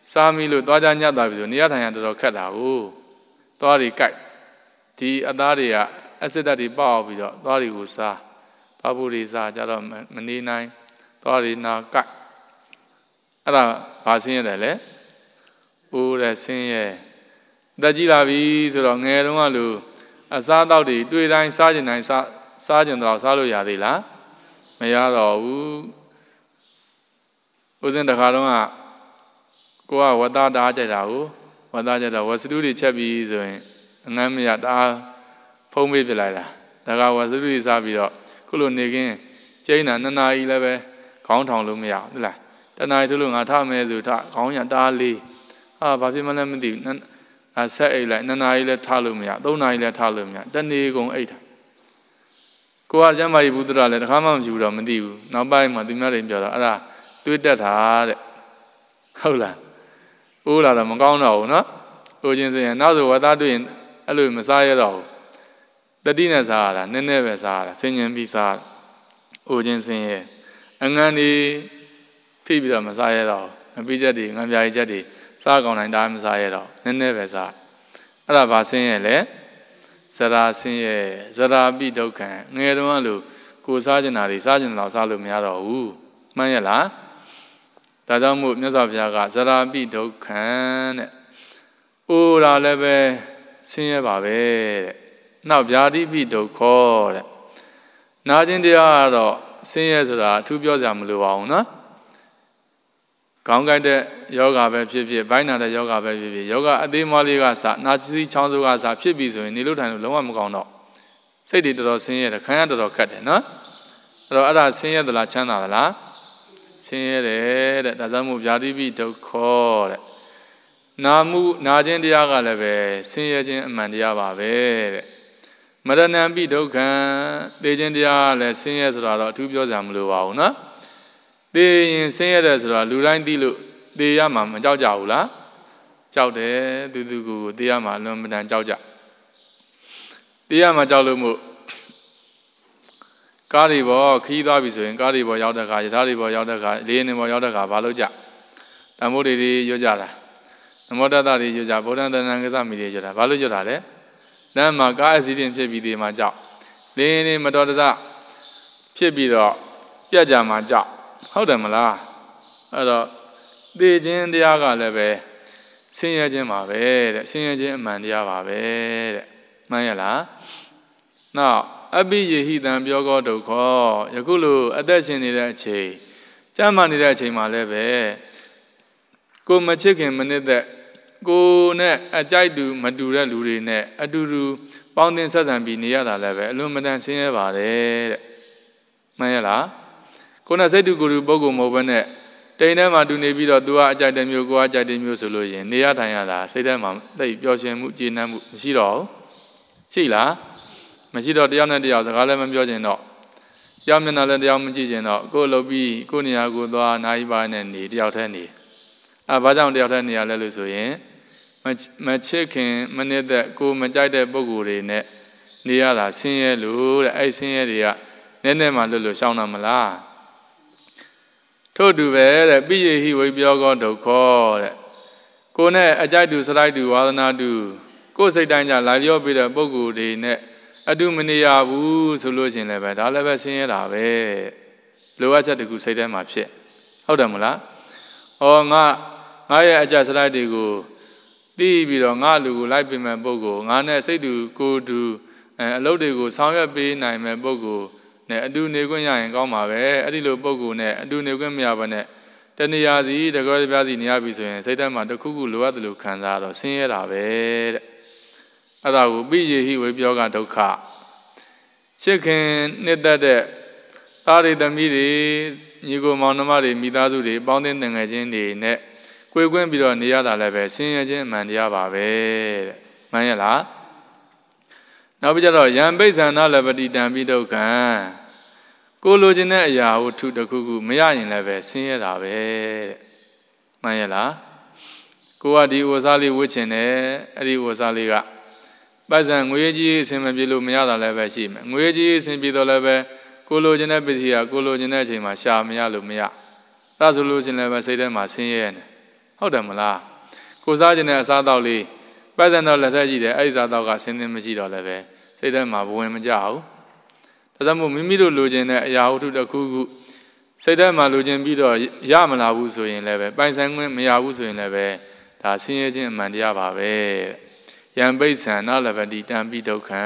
Samilu, Dwaja Nyatavizu, Niatanya to Katahu, Dwari Kai, the Adaria, Acidati Bavido, Dwari Usa, Taburiza, Jadam, Manina, Dwari na Kai. Ada Pasinele, Ura Sinye, Dajilavi, Nerualu, Asadati, 2 Sergeant Salu Yadila, Mayaro, Uzen the Haruma. Goa wada dajao, wada jada was really chubby, Namia Pome Vilada. Daga was really Savio, Kulunigin, Jane and Nana 11, Count on Lumia, the night to Lungatame Zuta, Konya Dali, Basimanamdi, I say like Nana let Talumia, don't I let Talumia, then they go 8. Goa Jamai Budra let Hamam Judah Mediu, now by Madimari Jara, do that hard. Hola. Ula the Magano, no? Ujin another what are doing, Alu Messiah. The dinners are, Neneves are, singing Bisa, Ujin Sing, Angani, Tibida Messiah, and Bijadi, and Yajadi, Sagon and Dam Messiah, Neneves are. Alaba Sing, Sara Sing, Zara Bidokan, Nerualu, Kusajanari, Sergeant Lasalumiaro, Mayala. Tadamu Nazaviaga, Zarabi Dokan, Ura Lebe, Senior Babe, now Jadi Bido called. Najin the Aro, seniors are 2 Biozam Luana. Ganga de Yoga Baby, Bina the Yoga Baby, Yoga Adimaliga, Nazi Chandugas, Pibis, and Nilutan Lomam Gono. Say it to senior, the Canada or Cat, no? Other senior the La Chana la. Senior that doesn't move Yadibi to call it. Namu Najin Diagaleve, Senior Mandiava, Madame Bidokan, Legendia, let seniors are 2 Biozam Luauna. They in seniors are Lurain Dilu, the Yamam, Jaula, Jaude, Dudu, the Yama, Lumbin Jauja. The Yama Jalumu. Karibo, Kidavisu, and Karibo Yadaka, Taribo Yadaka, Lenimo Yadaka, Baluja, Tamuri Yojara, the Modadari Yuja, Bodan and Angazami Yajara, Balujare, then Maga didn't Pibi Maja, Leni Madoda, Pibido, Yaja Maja, how the Mala, the Jin Diaga Leve, Senior Jimave, Senior Jim Mandiava, Mayala. Now, Abi he than Biogo do call, Yakulu, attention in that che. Jamani that che my leve. Go my chicken, manette, go net, a jaidu, madura lurine, a duru, bound in southern be near the level, illuminant senior vale. Mayala. Kona said to Guru Bogo Mobane, they never do Nebido, do a jademu, go a jademu solution, near Tayala, say them, they Yoshim Mujinam, Shiro. Sheila. Machida Diana Dia, the Galam Biogeno. Yamina Diamujino, go lobby, Kunia Gudua, Naiba and the Diatani. Abadam Diatania Lelusoye. Machikin, Manette, go Majide Boguri, Niala, Senior Lu, I senior dia, Nenema Lulu Shauna Mala. Todu Ver, be he will be going to call. Go ne, a jadu Saraidu, Wadanadu. Go say Danja, Ladio Bida Boguri, net. Adumania woo solution level, all of us in Rave. Lower to go say them up shit. How the Mula? Oh, I just like to go. Divi on Alu, like my bogo, Nana say to go to a load to go, somewhere be nine my bogo, ne do negonia and goma, a little bogo, ne do negomia. Then the Yazi, the girl Bazi Niabiso, and say them at the Kugu Luadlu Canada, sing Rave. Ada will be he will be organ to car. Chicken, net that Tari the midi, you go monomari, midazuri, bounding and agent net. Quick when be on the other level, sing agent Mandiava. Mayala. Now we are young base and all of the dambido can. Go logine ya or to the cuckoo, Mayan level, sing it away. Mayala. Go at the Wasali witch in Eddie Wasaliga. Bazan, Weji, Similu Miala level, Weji, Simbido level, Kulu Genebitia, Kulu Genetima, Sham Yalumia. That's a losing level, say them as in. ဟုတ်တယ်မလားကိုစားခြင်းနဲ့အစားတော့လေးပတ်စံတော့လက်ဆက်ကြည့်တယ်အဲ့ဒီစားတော့ကဆင်းသင်းမရှိတော့လည်းပဲစိတ်ထဲမှာဘဝင်မကြဘူးဒါကြောင့်မို့မိမိတို့လိုချင်တဲ့အရာဝတ္ထုတစ်ခုခုစိတ်ထဲမှာလိုချင်ပြီးတော့ရမလာဘူးဆိုရင်လည်းပဲပိုင်ဆိုင်ခွင့်မရဘူးဆိုရင်လည်းပဲဒါဆင်းရဲခြင်းအမှန်တရားပါပဲယံပိဋ္ဌံနလဗတိတံပိဒုက္ခံ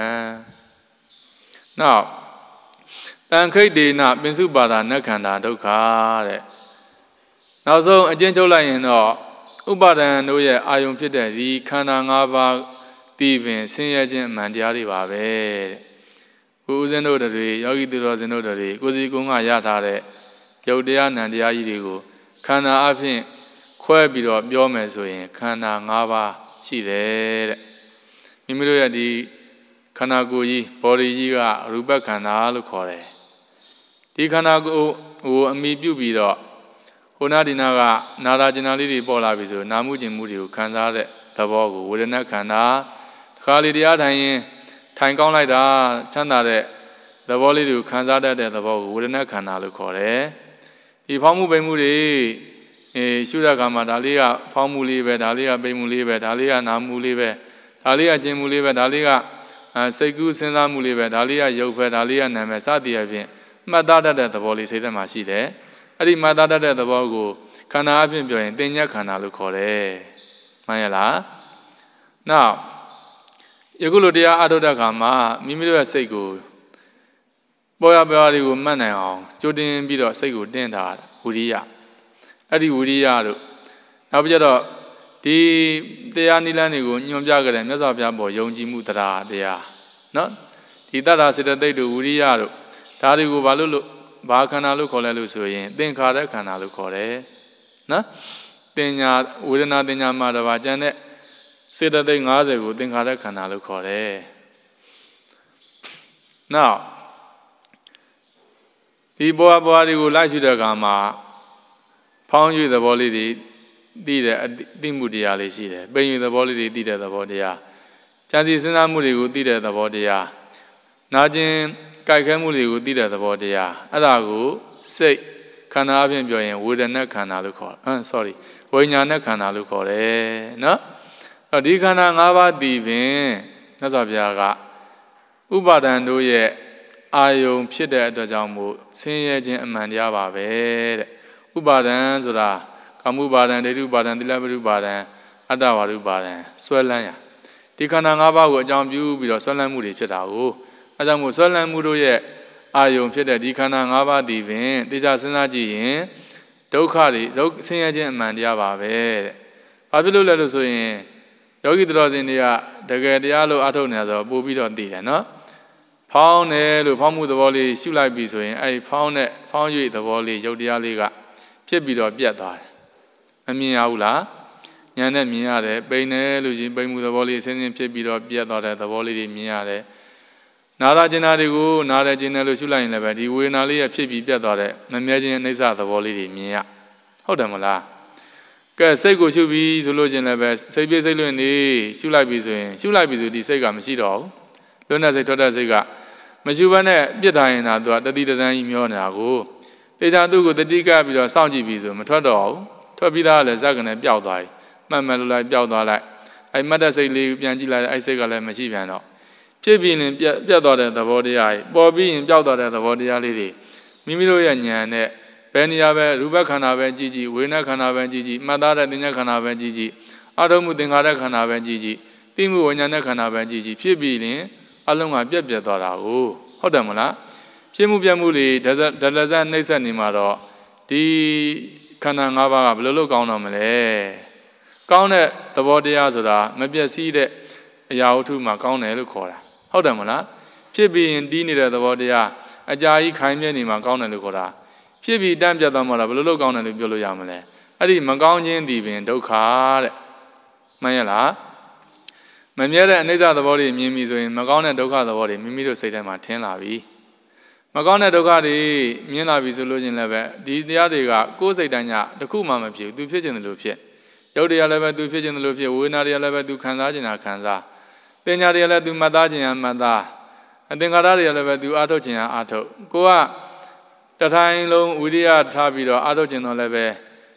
နောက်တန်ခိတ်ဒေနပင်စုပါဒနက္ခန္တာဒုက္ခတဲ့နောက်ဆုံးအကျဉ်းချုပ်လိုက်ရင်တော့ဥပါဒံတို့ရဲ့အာယုံဖြစ်တဲ့ဒီခန္ဓာ၅ပါးသိပင်ဆင်းရဲခြင်းအမှန်တရားတွေပါပဲတဲ့ကိုဦးဇင်းတို့တွေယောဂီသူတော်စင်တို့တွေကိုစီကုန်းကရထားတဲ့ရုပ်တရားနံတရားကြီးတွေကိုခန္ဓာအဖြစ်ခွဲပြီးတော့ပြောမယ်ဆိုရင်ခန္ဓာ၅ပါးရှိတယ်တဲ့မိမိတို့ရဲ့ဒီခန္ဓာကိုယ်ကြီးဘော်ဒီကြီးကရူပခန္ဓာလို့ခေါ်တယ်ဒီခန္ဓာကိုယ်ကိုအမိပြုပြီးတော့ဟိုနာဒီနာကနာရာကျင်နာလေးတွေပေါ်လာပြီဆိုနာမှုကျင်မှုတွေကိုခံစားတဲ့သဘောကိုဝေဒနာခန္ဓာတစ်ခါလေတရားထိုင်ရင်ထိုင်ကောင်းလိုက်တာချမ်းသာတဲ့သဘောလေးတွေကိုခံစားတတ်တဲ့သဘောကိုဝေဒနာခန္ဓာလို့ခေါ်တယ်ဒီဖောင်းမှုပိန်မှုတွေရှုတဲ့အခါမှာဒါလေးကဖောင်းမှုလေးပဲဒါလေးကပိန်မှုလေးပဲဒါလေးကနာမှုလေးပဲဒါလေးကကျင်မှုလေးပဲဒါလေးကစိတ်ကူးစဉ်းစားမှုလေးပဲဒါလေးကရုပ်ပဲဒါလေးကနာမည်စသည်အပြင်မှတ်သားတတ်တဲ့သဘောလေးစိတ်ထဲမှာရှိတယ်အဲ့ဒီမှတ်သားတတ်တဲ့သဘောကိုခန္ဓာအဖြစ်ပြောရင်တင်ညက်ခန္ဓာလို့ခေါ်တယ်မှန်ရလားနောက်ယခုလိုတရားအထုတ်တဲ့အခါမှာမိမိတို့ရဲ့စိတ်ကိုပေါ်ရပေါ်တွေကိုမှတ်နိုင်အောင်ကြိုတင်ပြီးတော့စိတ်ကိုတင်းထားဝိရိယအဲ့ဒီဝိရိယတို့နောက်ပြီးတော့ဒီတရားနိလန်းတွေကိုညွှန်ပြကြတဲ့မြတ်စွာဘုရားပေါ်ယုံကြည်မှုတရားနော်ဒီတတ္ထာစေတသိက်တို့ဝိရိယတို့ဒါတွေကိုဘာခန္ဓာလို့ခေါ်လဲလို့ဆိုရင်သင်္ခါရခန္ဓာလို့ခေါ်တယ်နော်တင်ညာဝေဒနာတင်ညာမှာတပါးကျန်တဲ့စေတသိက်50ကိုသင်္ခါရခန္ဓာလို့ခေါ်တယ်နောက်ဒီဘဝတွေကိုလိုက်ရှိတဲ့အခါမှာဖောင်းရွေသဘောလေးတွေသိတဲ့အသိမှုတရားလေးရှိတယ်ပိန်ရွေသဘောလေးတွေသိတဲ့သဘောတရားဉာဏ်စီစဉ်းစားမှုတွေကိုသိတဲ့သဘောတရားနာကျင်ကြိုက်ခဲမှုတွေကိုသိတဲ့သဘောတရားအဲ့ဒါကိုစိတ်ခန္ဓာအပြင်ပြောရင်ဝေဒနာခန္ဓာလို့ခေါ်ဝိညာဏခန္ဓာလို့ခေါ်တယ်နော်အဲ့ဒီခန္ဓာ၅ပါးတည်ပင်မြတ်စွာဘုရားကဥပါဒံတို့ရဲ့အာယုံဖြစ်တဲ့အတွက်ကြောင့်မို့ဆင်းရဲခြင်းအမှန်တရားပါပဲတဲ့ဥပါဒံဆိုတာကာမုပါဒံဒိဋ္ဌုပါဒံသီလပရိပါဒံအတ္တဝါရုပါဒံဆွဲလန်းရဒီခန္ဓာ၅ပါးကိုအကြောင်းပြုပြီးတော့ဆွဲလန်းမှုတွေဖြစ်တာကိုအဲကြောင့်မို့ဆွဲလန်းမှုတို့ရဲ့အာယုံဖြစ်တဲ့ဒီခန္ဓာ၅ပါးတည်ပင်တေချာစဉ်းစားကြည့်ရင်ဒုက္ခတွေဆင်းရဲခြင်းအမှန်တရားပါပဲတဲ့ဘာဖြစ်လို့လဲလို့ဆိုရင်ယောဂီတော်စင်တွေကတကယ်တရားလို့အထုတ်နေဆိုပို့ပြီးတော့သိတယ်နော်ဖောင်းတယ်လို့ဖောင်းမှုသဘောလေးရှုလိုက်ပြီဆိုရင်အဲဒီဖောင်း၍သဘောလေးရုပ်တရားလေးကဖြစ်ပြီးတော့ပြတ်သွားတယ်မမြင်ရဘူးလားဉာဏ်နဲ့မြင်ရတယ်ပိန်တယ်လို့ရှိရင်ပိန်မှုသဘောလေးဆင်းဆင်းဖြစ်ပြီးတော့ပြတ်သွားတဲ့သဘောလေးတွေမြင်ရတယ်နာရကျင်နာတွေကိုနာရကျင်တယ်လို့ရှုလိုက်ရင်လည်းပဲဒီဝေဒနာလေးရဖြစ်ပြီးပြတ်သွားတဲ့မမြဲခြင်းအိဋ္ဌသဘောလေးတွေမြင်ရဟုတ်တယ်မလားကဲစိတ်ကိုရှုပြီးဆိုလို့ချင်းလည်းပဲစိတ်ပြည့်စိတ်လွင့်နေရှုလိုက်ပြီဆိုရင်ဒီစိတ်ကမရှိတော့ဘူးလွတ်တဲ့စိတ်ထွက်တဲ့စိတ်ကမရှုဘဲနဲ့ပြစ်ထားရင်သာသူကတတိတန်းကြီးမျောနေတာကိုတေချာသူ့ကိုတတိကပ်ပြီးတော့စောင့်ကြည့်ပြီးဆိုမထွက်တော့ဘူးထွက်ပြီးသားလည်းဇက်ကနေပျောက်သွားပြီမှတ်လို့လိုက်ပျောက်သွားလိုက်အဲမှတ်တဲ့စိတ်လေးပြန်ကြည့်လိုက်အဲစိတ်ကလည်းမရှိပြန်တော့ဖြစ်ပြီးရင်ပြတ်သွားတဲ့သဘောတရားကြီးပေါ်ပြီးရင်ပျောက်သွားတဲ့သဘောတရားလေးတွေမိမိတို့ရဲ့ဉာဏ်နဲ့ဘယ်နေရာပဲရူပခန္ဓာပဲကြည့်ကြည့်ဝေဒနာခန္ဓာပဲကြည့်ကြည့်မှတ်သားတဲ့သင်္ညခန္ဓာပဲကြည့်ကြည့်အာထုံမှုသင်္ခါရခန္ဓာပဲကြည့်ကြည့်သိမှုဝိညာဏခန္ဓာပဲကြည့်ကြည့်ဖြစ်ပြီးရင်အလုံးကပြတ်သွားတာကိုဟုတ်တယ်မလားဖြစ်မှုပြတ်မှုတွေဒလဇတ်နှိမ့်ဆက်နေမှာတော့ဒီခန္ဓာ၅ပါးကဘယ်လိုလုပ်ကောင်းတော့မလဲကောင်းတဲ့သဘောတရားဆိုတာမပြည့်စည်တဲ့အရာဝတ္ထုမှာကောင်းတယ်လို့ခေါ်တာဟုတ်တယ်မလားဖြစ်ပြီးရင်တီးနေတဲ့သဘောတရားအကြာကြီးခိုင်မြဲနေမှာကောင်းတယ်လို့ခေါ်တာဖြစ်ပြီးတန့်ပြတ်သွားမှတော့ဘယ်လိုလုပ်ကောင်းတယ်လို့ပြောလို့ရမလဲအဲ့ဒီမကောင်းခြင်းဒီပင်ဒုက္ခတဲ့မှန်ရလားမမြဲတဲ့အနိစ္စသဘောတွေမြင်ပြီဆိုရင်မကောင်းတဲ့ဒုက္ခသဘောတွေမိမိတို့စိတ်ထဲမှာထင်လာပြီမကောင်းတဲ့ဒုက္ခတွေမြင်လာပြီဆိုလို့ချင်းလည်းပဲဒီတရားတွေကကိုယ်စိတ်တိုင်းညတစ်ခုမှမဖြစ်ဘူးသူဖြစ်ခြင်းလို့ဖြစ်ရုပ်တရားလည်းပဲသူဖြစ်ခြင်းလို့ဖြစ်ဝေဒနာတရားလည်းပဲသူခံစားခြင်းတာခံစားသင်ညာတရားလည်းသူမှတ်သားခြင်းမှတ်သားအသင်္ခါရတရားလည်းပဲသူအာထုတ်ခြင်းအာထုတ်ကိုကတထိုင်လုံးဝိရိယထားပြီးတော့အာထုတ်ခြင်းတော့လည်းပဲ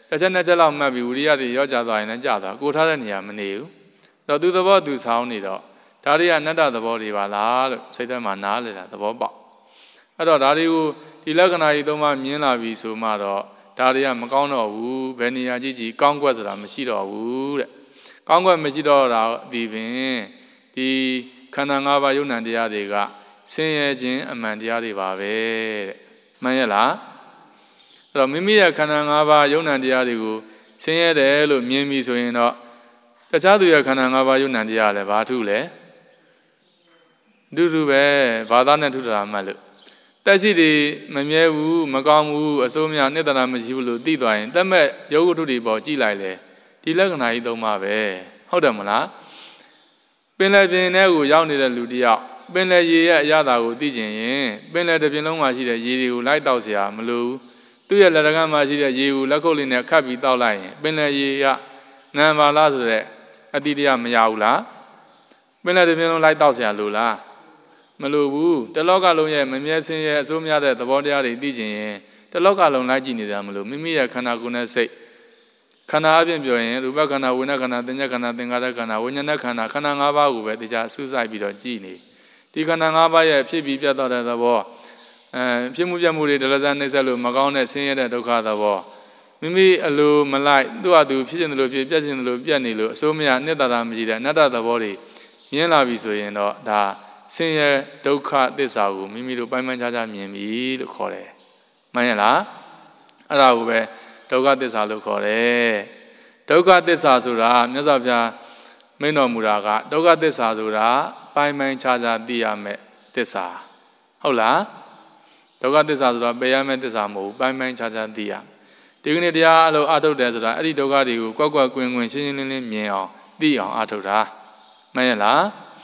တစ်ချက်နှစ်ချက်လောက်မှတ်ပြီးဝိရိယတွေရောကြသွားရင်လည်းကြသွားကိုထားတဲ့နေရာမနေဘူးတော့သူသဘောသူဆောင်းနေတော့ဒါတွေကအနတ္တသဘောတွေပါလားလို့စိတ်ထဲမှာနားလည်တာသဘောပေါက်အဲ့တော့ဒါတွေကိုဒီလက္ခဏာကြီးသုံးပါးမြင်လာပြီဆိုမှတော့ဒါတွေကမကောင်းတော့ဘူးဘယ်နေရာကြည့်ကြည့်ကောင်းကွက်ဆိုတာမရှိတော့ဘူးတဲ့ကောင်းကွက်မရှိတော့တာဒီပင်ဒီခန္ဓာ၅ပါးယုံ nant တရားတွေကဆင်းရဲခြင်းအမှန်တရားတွေပါပဲတဲ့မှန်ရဲ့လားအဲ့တော့မိမိရဲ့ခန္ဓာ၅ပါးယုံ nant တရားတွေကိုဆင်းရဲတယ်လို့မြင်ပြီဆိုရင်တော့တခြားသူရဲ့ခန္ဓာ၅ပါးယုံ nant တရားလည်းဘာထုလဲဒုဒုပဲဘာသာနဲ့ထုတာမှတ်လို့တက်ရှိတွေမမြဲဘူးမကောင်းဘူးအစိုးမရနှစ်တရာမရှိဘူးလို့သိသွားရင်တက်မဲ့ယောဂုထုတွေပေါ်ကြည့်လိုက်လေဒီလက္ခဏာကြီးသုံးပါပဲဟုတ်တယ်မလားပင်လယ်ပြင်ထဲကိုရောက်နေတဲ့လူတယောက်ပင်လယ်ရေရဲ့အရသာကိုသိကျင်ရင်ပင်လယ်တစ်ပြင်လုံးမှာရှိတဲ့ရေတွေကိုလိုက်တောက်เสียမလိုဘူးသူ့ရဲ့လက်တကမ်းမှာရှိတဲ့ရေကိုလက်ခုပ်လေးနဲ့ခတ်ပြီးတောက်လိုက်ရင်ပင်လယ်ရေကငံပါလားဆိုတဲ့အတိတရားမရဘူးလားပင်လယ်တစ်ပြင်လုံးလိုက်တောက်เสียလို့လားမလိုဘူးတလောကလုံးရဲ့မမြဲစင်းရဲ့အစိုးမရတဲ့သဘောတရားတွေသိကျင်ရင်တလောကလုံးလိုက်ကြည့်နေကြမလို့မိမိရဲ့ခန္ဓာကိုယ်နဲ့စိတ်ခန္ဓာအပြင်ပြောရင်ရူပခန္ဓာဝိညာဉ်ခန္ဓာသင်္ညခန္ဓာသင်္ခါရခန္ဓာဝိညာဉ်ခန္ဓာခန္ဓာ၅ပါးကိုပဲတရားစူးစိုက်ပြီးတော့ကြည့်နေဒီခန္ဓာ၅ပါးရဲ့ဖြစ်ပြီးပြတ်သွားတဲ့သဘောဖြစ်မှုပြတ်မှုတွေဒလဇာနှိမ့်ဆက်လို့မကောင်းတဲ့ဆင်းရဲတဲ့ဒုက္ခသဘောမိမိအလိုမလိုက်သူ့ဟာသူဖြစ်ခြင်းလို့ဖြစ်ပြတ်ခြင်းလို့ပြတ်နေလို့အစိုးမရအနှစ်သာရမရှိတဲ့အနတ္တသဘောတွေမြင်လာပြီဆိုရင်တော့ဒါဆင်းရဲဒုက္ခသစ္စာကိုမိမိတို့ပိုင်းပိုင်းခြားခြားမြင်ပြီလို့ခေါ်တယ်မှန်ရဲ့လားအဲ့ဒါကိုပဲဒုက္ခသစ္စာလို့ခေါ်တယ်ဒုက္ခသစ္စာဆိုတာမြတ်စွာဘုရားမိန့်တော်မူတာကဒုက္ခသစ္စာဆိုတာပိုင်းပိုင်းခြားခြားသိရမယ်သစ္စာဟုတ်လားဒုက္ခသစ္စာဆိုတာပယ်ရမယ့်သစ္စာမဟုတ်ဘူးပိုင်းပိုင်းခြားခြားသိရဒီကနေ့တရားအလုံးအထုတ်တယ်ဆိုတာအဲ့ဒီဒုက္ခတွေကိုကွက်ကွက်ကွင်းကွင်းရှင်းရှင်းလင်းလင်းမြင်အောင်သိအောင်အထုတ်တာမှန်ရဲ့လား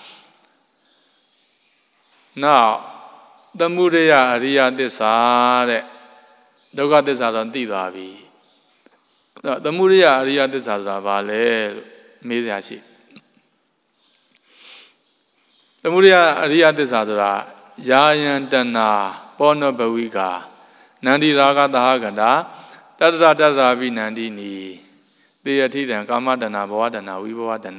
နောက်သမုဒယအရိယသစ္စာတဲ့ဒုက္ခသစ္စာတော့သိသွားပြီသမုဒယအရိယသစ္စာဆိုတာဘာလဲလို့မေးစရာရှိသမုဒယအရိယသစ္စာဆိုတာယာယံတဏပောနဘဝိကာနန္ဒီရာဂသဟကတာတတ္တတတ္တာပိနန္ဒီနီသေယထိတံကာမတဏဘဝတဏဝိဘဝတဏ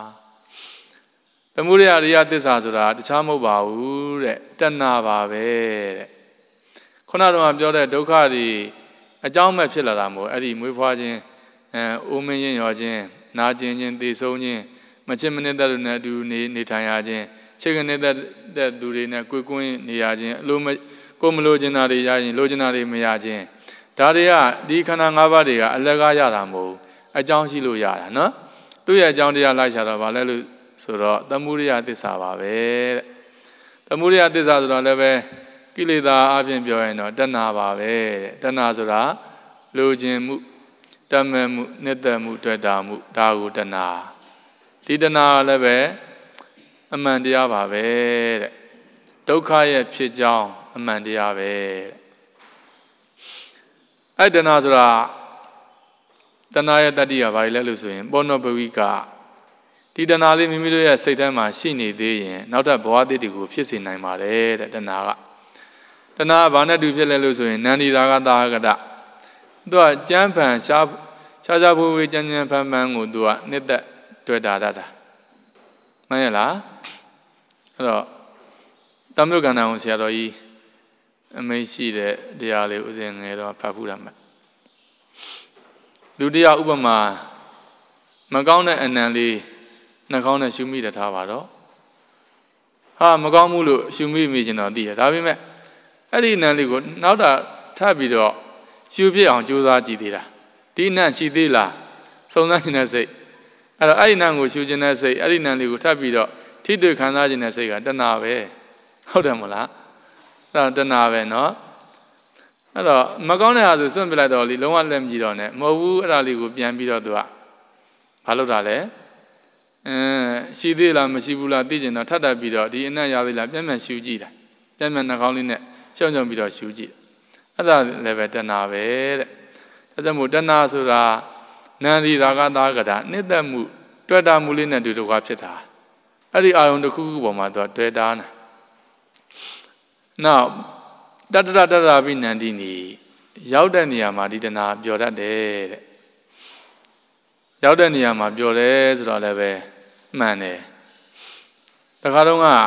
သမုဒယအရိယသစ္စာဆိုတာတခြားမဟုတ်ပါဘူးတဲ့တဏှာပါပဲတဲ့ခုနကတော့ပြောတဲ့ဒုက္ခတွေအကြောင်းမဲ့ဖြစ်လာတာမို့အဲ့ဒီမွေးဖွားခြင်းအိုးမင်းရင်ရောခြင်းနာကျင်ခြင်းသေဆုံးခြင်းမချစ်မနစ်တဲ့လူနဲ့အတူနေထိုင်ရခြင်းချစ်ကနေတဲ့သူတွေနဲ့ကိုယ်ကွင်းနေရခြင်းအလိုကိုမလိုချင်တာတွေရရင်လိုချင်တာတွေမရခြင်းဒါတွေကဒီခန္ဓာ၅ပါးတွေကအလကားရတာမဟုတ်အကြောင်းရှိလို့ရတာနော်သူ့ရဲ့အကြောင်းတရားလိုက်ချတော့ဗာလဲလို့ဆိုတော့သမုဒယသစ္စာပါပဲတဲ့သမုဒယသစ္စာဆိုတော့လည်းပဲကိလေသာအပြင်ပြောရင်တော့တဏှာပါပဲတဲ့တဏှာဆိုတာလိုချင်မှုတတ်မဲ့မှုနှစ်သက်မှုတွေ့တာမှုဒါကိုတဏှာဒီတဏှာလည်းပဲအမှန်တရားပါပဲတဲ့ဒုက္ခရဲ့ဖြစ်ကြောင်းအမှန်တရားပဲအဲ့တဏှာဆိုတာတဏှာရဲ့တတ္တိကဘာလဲလို့ဆိုရင်ပောနောဘဝိကဒီတဏှာလေးမိမိတို့ရဲ့စိတ်ထဲမှာရှိနေသေးရင်နောက်ထပ်ဘဝတည်တွေကိုဖြစ်စေနိုင်ပါတယ်တဲ့တဏှာကတဏှာဘာနဲ့တူဖြစ်လဲလို့ဆိုရင်နန္ဒီရာဂတာကတသူကကြမ်းဖန်ရှားဖို့ဝေးကြမ်းကြမ်းဖန်ဖန်ကိုသူကနှစ်သက်တွေ့တာတတ်တာမှန်ရဲ့လားအဲ့တော့တမ္မြုကန္နာဝန်ဆရာတော်ကြီးအမိတ်ရှိတဲ့တရားလေးဥစဉ်ငယ်တော့ဖတ်ဖူးတာမှလူတရားဥပမာမကောင်းတဲ့အနံလေးနှာခေါင်းနဲ့ရှုမိတထားပါတော့ဟာမကောင်းဘူးလို့ရှုမိချင်တော့သိတယ်ဒါပေမဲ့အဲ့ဒီအနံလေးကိုနောက်တာထပ်ပြီးတော့ရှုပြစ်အောင်ကြိုးစားကြည့်သေးတာဒီအနံရှိသေးလားစုံစမ်းနေတဲ့စိတ်အဲ့တော့အဲ့ဒီအနံကိုရှုခြင်းတဲ့စိတ်အဲ့ဒီအနံလေးကိုထပ်ပြီးတော့ထိတွေ့ခံစားခြင်းတဲ့စိတ်ကတဏှာပဲဟုတ်တယ်မလားအဲ့ဒါတဏှာပဲเนาะအဲ့တော့မကောင်းတဲ့ဟာဆိုစွန့်ပြလိုက်တော့လေလုံးဝလက်မကြည့်တော့နဲ့မဟုတ်ဘူးအဲ့ဒါလေးကိုပြန်ပြီးတော့သူကဘာလုပ်တာလဲရှိသေးလားမရှိဘူးလားသိကျင်တော့ထပ်တက်ပြီးတော့ဒီအနံ့ရသေးလားပြန်ပြန်ရှုကြည့်တာပြန်ပြန်နှာခေါင်းလေးနဲ့ရှုံပြီးတော့ရှုကြည့်အဲ့ဒါလည်းပဲတဏှာပဲတဲ့ဒါကြောင့်မို့တဏှာဆိုတာနန္ဒီရာဂတာကတာနှစ်သက်မှုတွေ့တာမှုလေးနဲ့တူတူကဖြစ်တာအဲ့ဒီအာယုံတစ်ခုခုပေါ်မှာသူကတွေ့တာနာနောက်တတ္တပိနန္ဒီနီရောက်တဲ့နေရာမှာဒီတဏှာပျော်တတ်တယ်တဲ့ရောက်တဲ့နေရာမှာပြောတယ်ဆိုတော့လည်းပဲမှန်တယ်တခါတော့က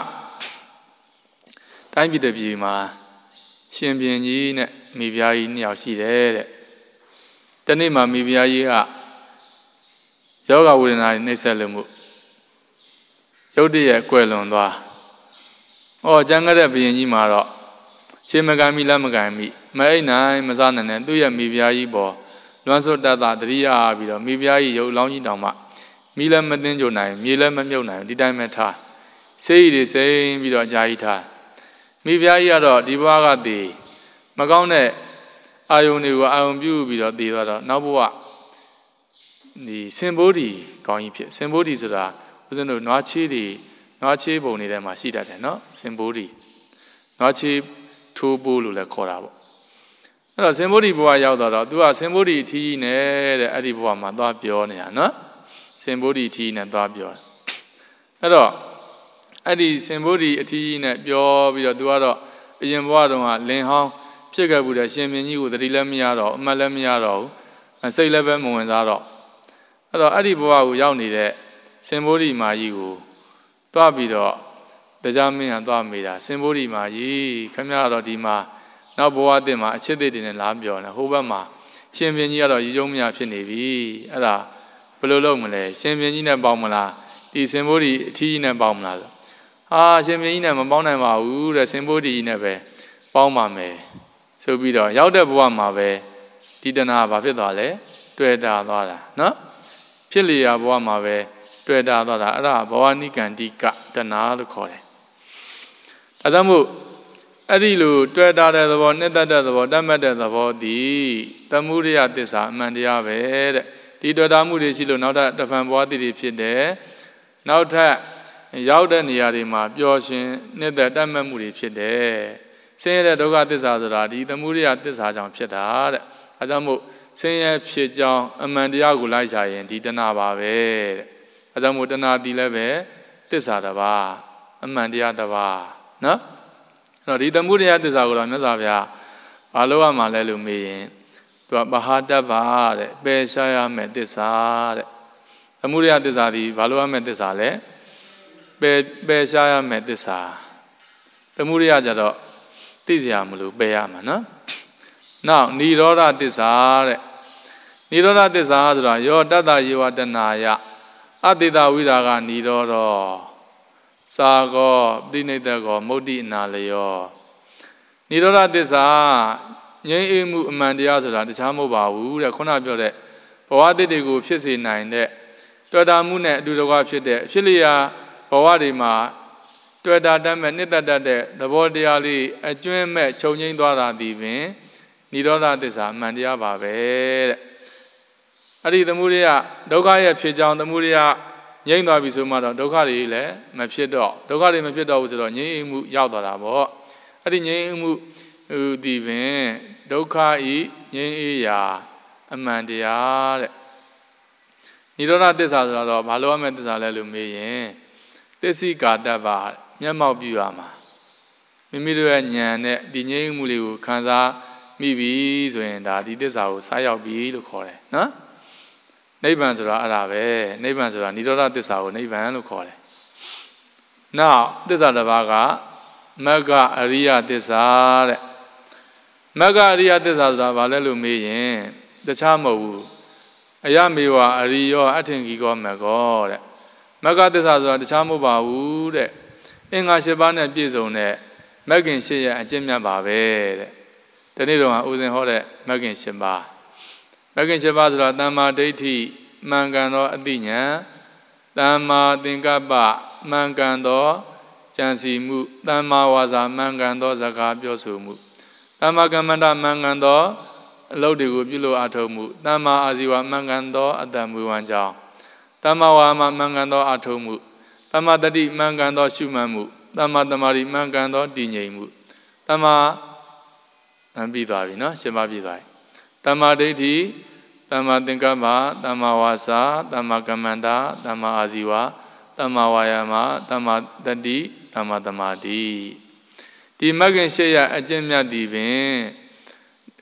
တိုင်းပြည်တစ်ပြည်မှာရှင်ဘုရင်ကြီးနဲ့မိဖုရားကြီးနှစ်ယောက်ရှိတယ်တဲ့တနေ့မှာမိဖုရားကြီးကယောဂဝေဒနာနှိမ့်ဆက်လို့မှုရုတ်တရက်ကွယ်လွန်သွားကျန်ခဲ့တဲ့ဘုရင်ကြီးမှာတော့ရှင်းမကန်မိလက်မကန်မိမအိတ်နိုင်မစားနိုင်နဲ့သူ့ရဲ့မိဖုရားကြီးပေါ်လွမ်းစွတ်တတ်တာတတိယပြီးတော့မိဖုရားကြီးရုပ်လောင်းကြီးတောင်မှမိလည်းမသိကြနိုင်မြေလည်းမမြုပ်နိုင်ဒီတိုင်းပဲထားစိတ်တွေစိမ့်ပြီးတော့အကြာကြီးထားမိဖုရားကြီးကတော့ဒီဘဝကတည်မကောင်းတဲ့အာယုန်တွေကိုအာယုန်ပြုပြီးတော့တည်သွားတော့နောက်ဘဝဒီစင်ဘိုးဒီကောင်းကြီးဖြစ်စင်ဘိုးဒီဆိုတာဦးဇင်းတို့နွားချေးပုံတွေထဲမှာရှိတတ်တယ်နော်စင်ဘိုးဒီနွားချေးထိုးပိုးလို့လည်းခေါ်တာပေါ့အဲ့တော့စင်ဘိုးဒီဘဝရောက်တော့သူကစင်ဘိုးဒီအထီးနဲ့တဲ့အဲ့ဒီဘဝမှာသွားပြောနေတာနော်စင်ဘိုးဒီအထီးနဲ့သွားပြောအဲ့တော့အဲ့ဒီစင်ဘိုးဒီအထီးနဲ့ပြောပြီးတော့သူကတော့အရင်ဘဝတုန်းကလင်ဟောင်းဖြစ်ခဲ့ဘူးတဲ့ရှင်မင်းကြီးကိုသတိလည်းမရတော့အမှတ်လည်းမရတော့ဘူးစိတ်လည်းပဲမဝင်စားတော့အဲ့တော့အဲ့ဒီဘဝကိုရောက်နေတဲ့စင်ဘိုးဒီမာကြီးကိုတွားပြီးတော့တရားမင်းကတွားမိတာစင်ဘိုးဒီမာကြီးခင်ဗျားတော့ဒီမှာနောက်ဘဝအသစ်မှာအချစ်သစ်တွေနဲ့လာပြောနေဟိုဘက်မှာရှင်မင်းကြီးကတော့ရေကျုံမရဖြစ်နေပြီအဲ့ဒါဘယ်လိုလုပ်မလဲရှင်မင်းကြီးနဲ့ပေါင်းမလားဒီစင်ဘိုးဒီအထီးကြီးနဲ့ပေါင်းမလားဆိုရှင်မင်းကြီးနဲ့မပေါင်းနိုင်ပါဘူးတဲ့စင်ဘိုးဒီကြီးနဲ့ပဲပေါင်းပါမယ်ဆိုပြီးတော့ရောက်တဲ့ဘဝမှာပဲဒီတဏှာဘာဖြစ်သွားလဲတွေ့တာသွားတာနော်ဖြစ်လျာဘဝမှာပဲတွေ့တာသွားတာအဲ့ဒါဘဝနိကန္တိကတဏှာလို့ခေါ်တယ်ဒါကြောင့်မို့အဲ့ဒီလိုတွေ့တာတဲ့သဘောနှစ်သက်တဲ့သဘောတတ်မှတ်တဲ့သဘောဒီသမုဒယသစ္စာအမှန်တရားပဲတဲ့ဒီတွေ့တာမှုတွေရှိလို့နောက်ထပ်တဖန်ဘဝတည်ဖြစ်တယ်နောက်ထပ်ရောက်တဲ့နေရာတွေမှာပျော်ရွှင်နှစ်သက်တတ်မှတ်မှုတွေဖြစ်တယ်ဆင်းရဲတဲ့ဒုက္ခသစ္စာဆိုတာဒီသမုဒယသစ္စာကြောင့်ဖြစ်တာတဲ့အဲကြောင့်မို့ဆင်းရဲဖြစ်ကြောင်းအမှန်တရားကိုလိုက်ရှာရင်ဒီတဏှာပါပဲတဲ့အဲကြောင့်မို့တဏှာဒီလည်းပဲသစ္စာတစ်ပါးအမှန်တရားတစ်ပါးနော်အဲ့တော့ဒီသမုဒယသစ္စာကိုတော့မြတ်စွာဘုရားဘာလို့ရမှာလဲလို့မေးရင်သူကဘာဟာတ္တပါတဲ့ပယ်ရှားရမယ့်သစ္စာတဲ့သမုဒယသစ္စာဒီဘာလို့ရမယ့်သစ္စာလဲပယ်ရှားရမယ့်သစ္စာသမုဒယကြတော့သိစရာမလိုပယ်ရမှာနော်နောက်និရောဓသစ္စာတဲ့និရောဓသစ္စာဆိုတာယောတတ္တယေဝတနာယအတိတဝိရာဂនិရောဓသာကောပိဋိတကောမုဒ္ဒိအနာလယောនិရောဓသစ္စာငြိမ်းအေးမှုအမှန်တရားဆိုတာတခြားမဟုတ်ပါဘူးတဲ့ခုနပြောတဲ့ဘဝတည်တွေကိုဖြစ်စေနိုင်တဲ့တွေ့တာမှုနဲ့အတူတကွဖြစ်တဲ့ဖြစ်လျာဘဝတွေမှာတွေ့တာတတ်မဲ့နှစ်သက်တတ်တဲ့သဘောတရားလေးအကျွမ်းမဲ့ခြုံငိမ့်သွားတာဒီပင်និရောဓသစ္စာအမှန်တရားပါပဲတဲ့အဲ့ဒီသမုဒယဒုက္ခရဲ့ဖြစ်ကြောင်းသမုဒယငြိမ့်သွားပြီဆိုမှတော့ဒုက္ခတွေလည်းမဖြစ်တော့ဒုက္ခတွေမဖြစ်တော့ဘူးဆိုတော့ငြိမ့်အေးမှုရောက်သွားတာပေါ့အဲ့ဒီငြိမ့်အေးမှုဒီပင်ဒုက္ခဤငြိမ့်အေးရာအမှန်တရားတဲ့និရောဓသစ္စာဆိုတော့ဘာလို့ရမယ့်သစ္စာလဲလို့မေးရင်သစ္စိကာတ္တဗမျက်မှောက်ပြုရမှာမိမိတို့ရဲ့ဉာဏ်နဲ့ဒီငြိမ့်မှုလေးကိုခံစားမိပြီဆိုရင်ဒါဒီသစ္စာကိုစားရောက်ပြီလို့ခေါ်တယ်နော်နိဗ္ဗာန်ဆိုတာအဲ့ဒါပဲနိဗ္ဗာန်ဆိုတာនិရောဓသစ္စာကိုနိဗ္ဗာန်လို့ခေါ်တယ်နောက်သစ္စာတစ်ပါးကမဂ္ဂအရိယသစ္စာတဲ့မဂ္ဂအရိယသစ္စာဆိုတာဘာလဲလို့မေးရင်တခြားမဟုတ်ဘူးအယမေဝအရိယောအထင်ကြီးကောမကောတဲ့မဂ္ဂသစ္စာဆိုတာတခြားမဟုတ်ပါဘူးတဲ့အင်္ဂါ၈ပါးနဲ့ပြည့်စုံတဲ့မဂ္ဂင်၈ရဲ့အကျင့်မြတ်ပါပဲတဲ့ဒီနေ့တော့ဦးဇင်ဟောတဲ့မဂ္ဂင်၈ပါးမဂ္ဂင်၈ပါးဆိုတာတမ္မာဒိဋ္ဌိမှန်ကန်သောအသိဉာဏ်တမ္မာသင်္ကပ္ပမှန်ကန်သောကြံစီမှုတမ္မာဝါစာမှန်ကန်သောစကားပြောဆိုမှုတမ္မာကမ္မန္တမှန်ကန်သောအလုပ်တွေကိုပြုလို့အထောက်မှုတမ္မာအာဇီဝမှန်ကန်သောအတ္တမူဝံကြောင့်တမ္မာဝါမမှန်ကန်သောအထောက်မှုတမ္မာတတိမှန်ကန်သောရှုမှတ်မှုတမ္မာတမာရီမှန်ကန်သောတည်ငြိမ်မှုတမ္မာပြီးသွားပြီနော်ရှင်းပါပြီးသွားပြီတမ္မာဒိဋ္ဌိတမ္မာသင်္ကပ္ပတမ္မာဝါစာတမ္မာကမ္မန္တတမ္မာအာဇီဝတမ္မာဝါယာမတမ္မာတတိတမ္မာသမာဓိဒီမဂ္ဂင်၈ရအကျင့်မြတ်ဒီပင်ခ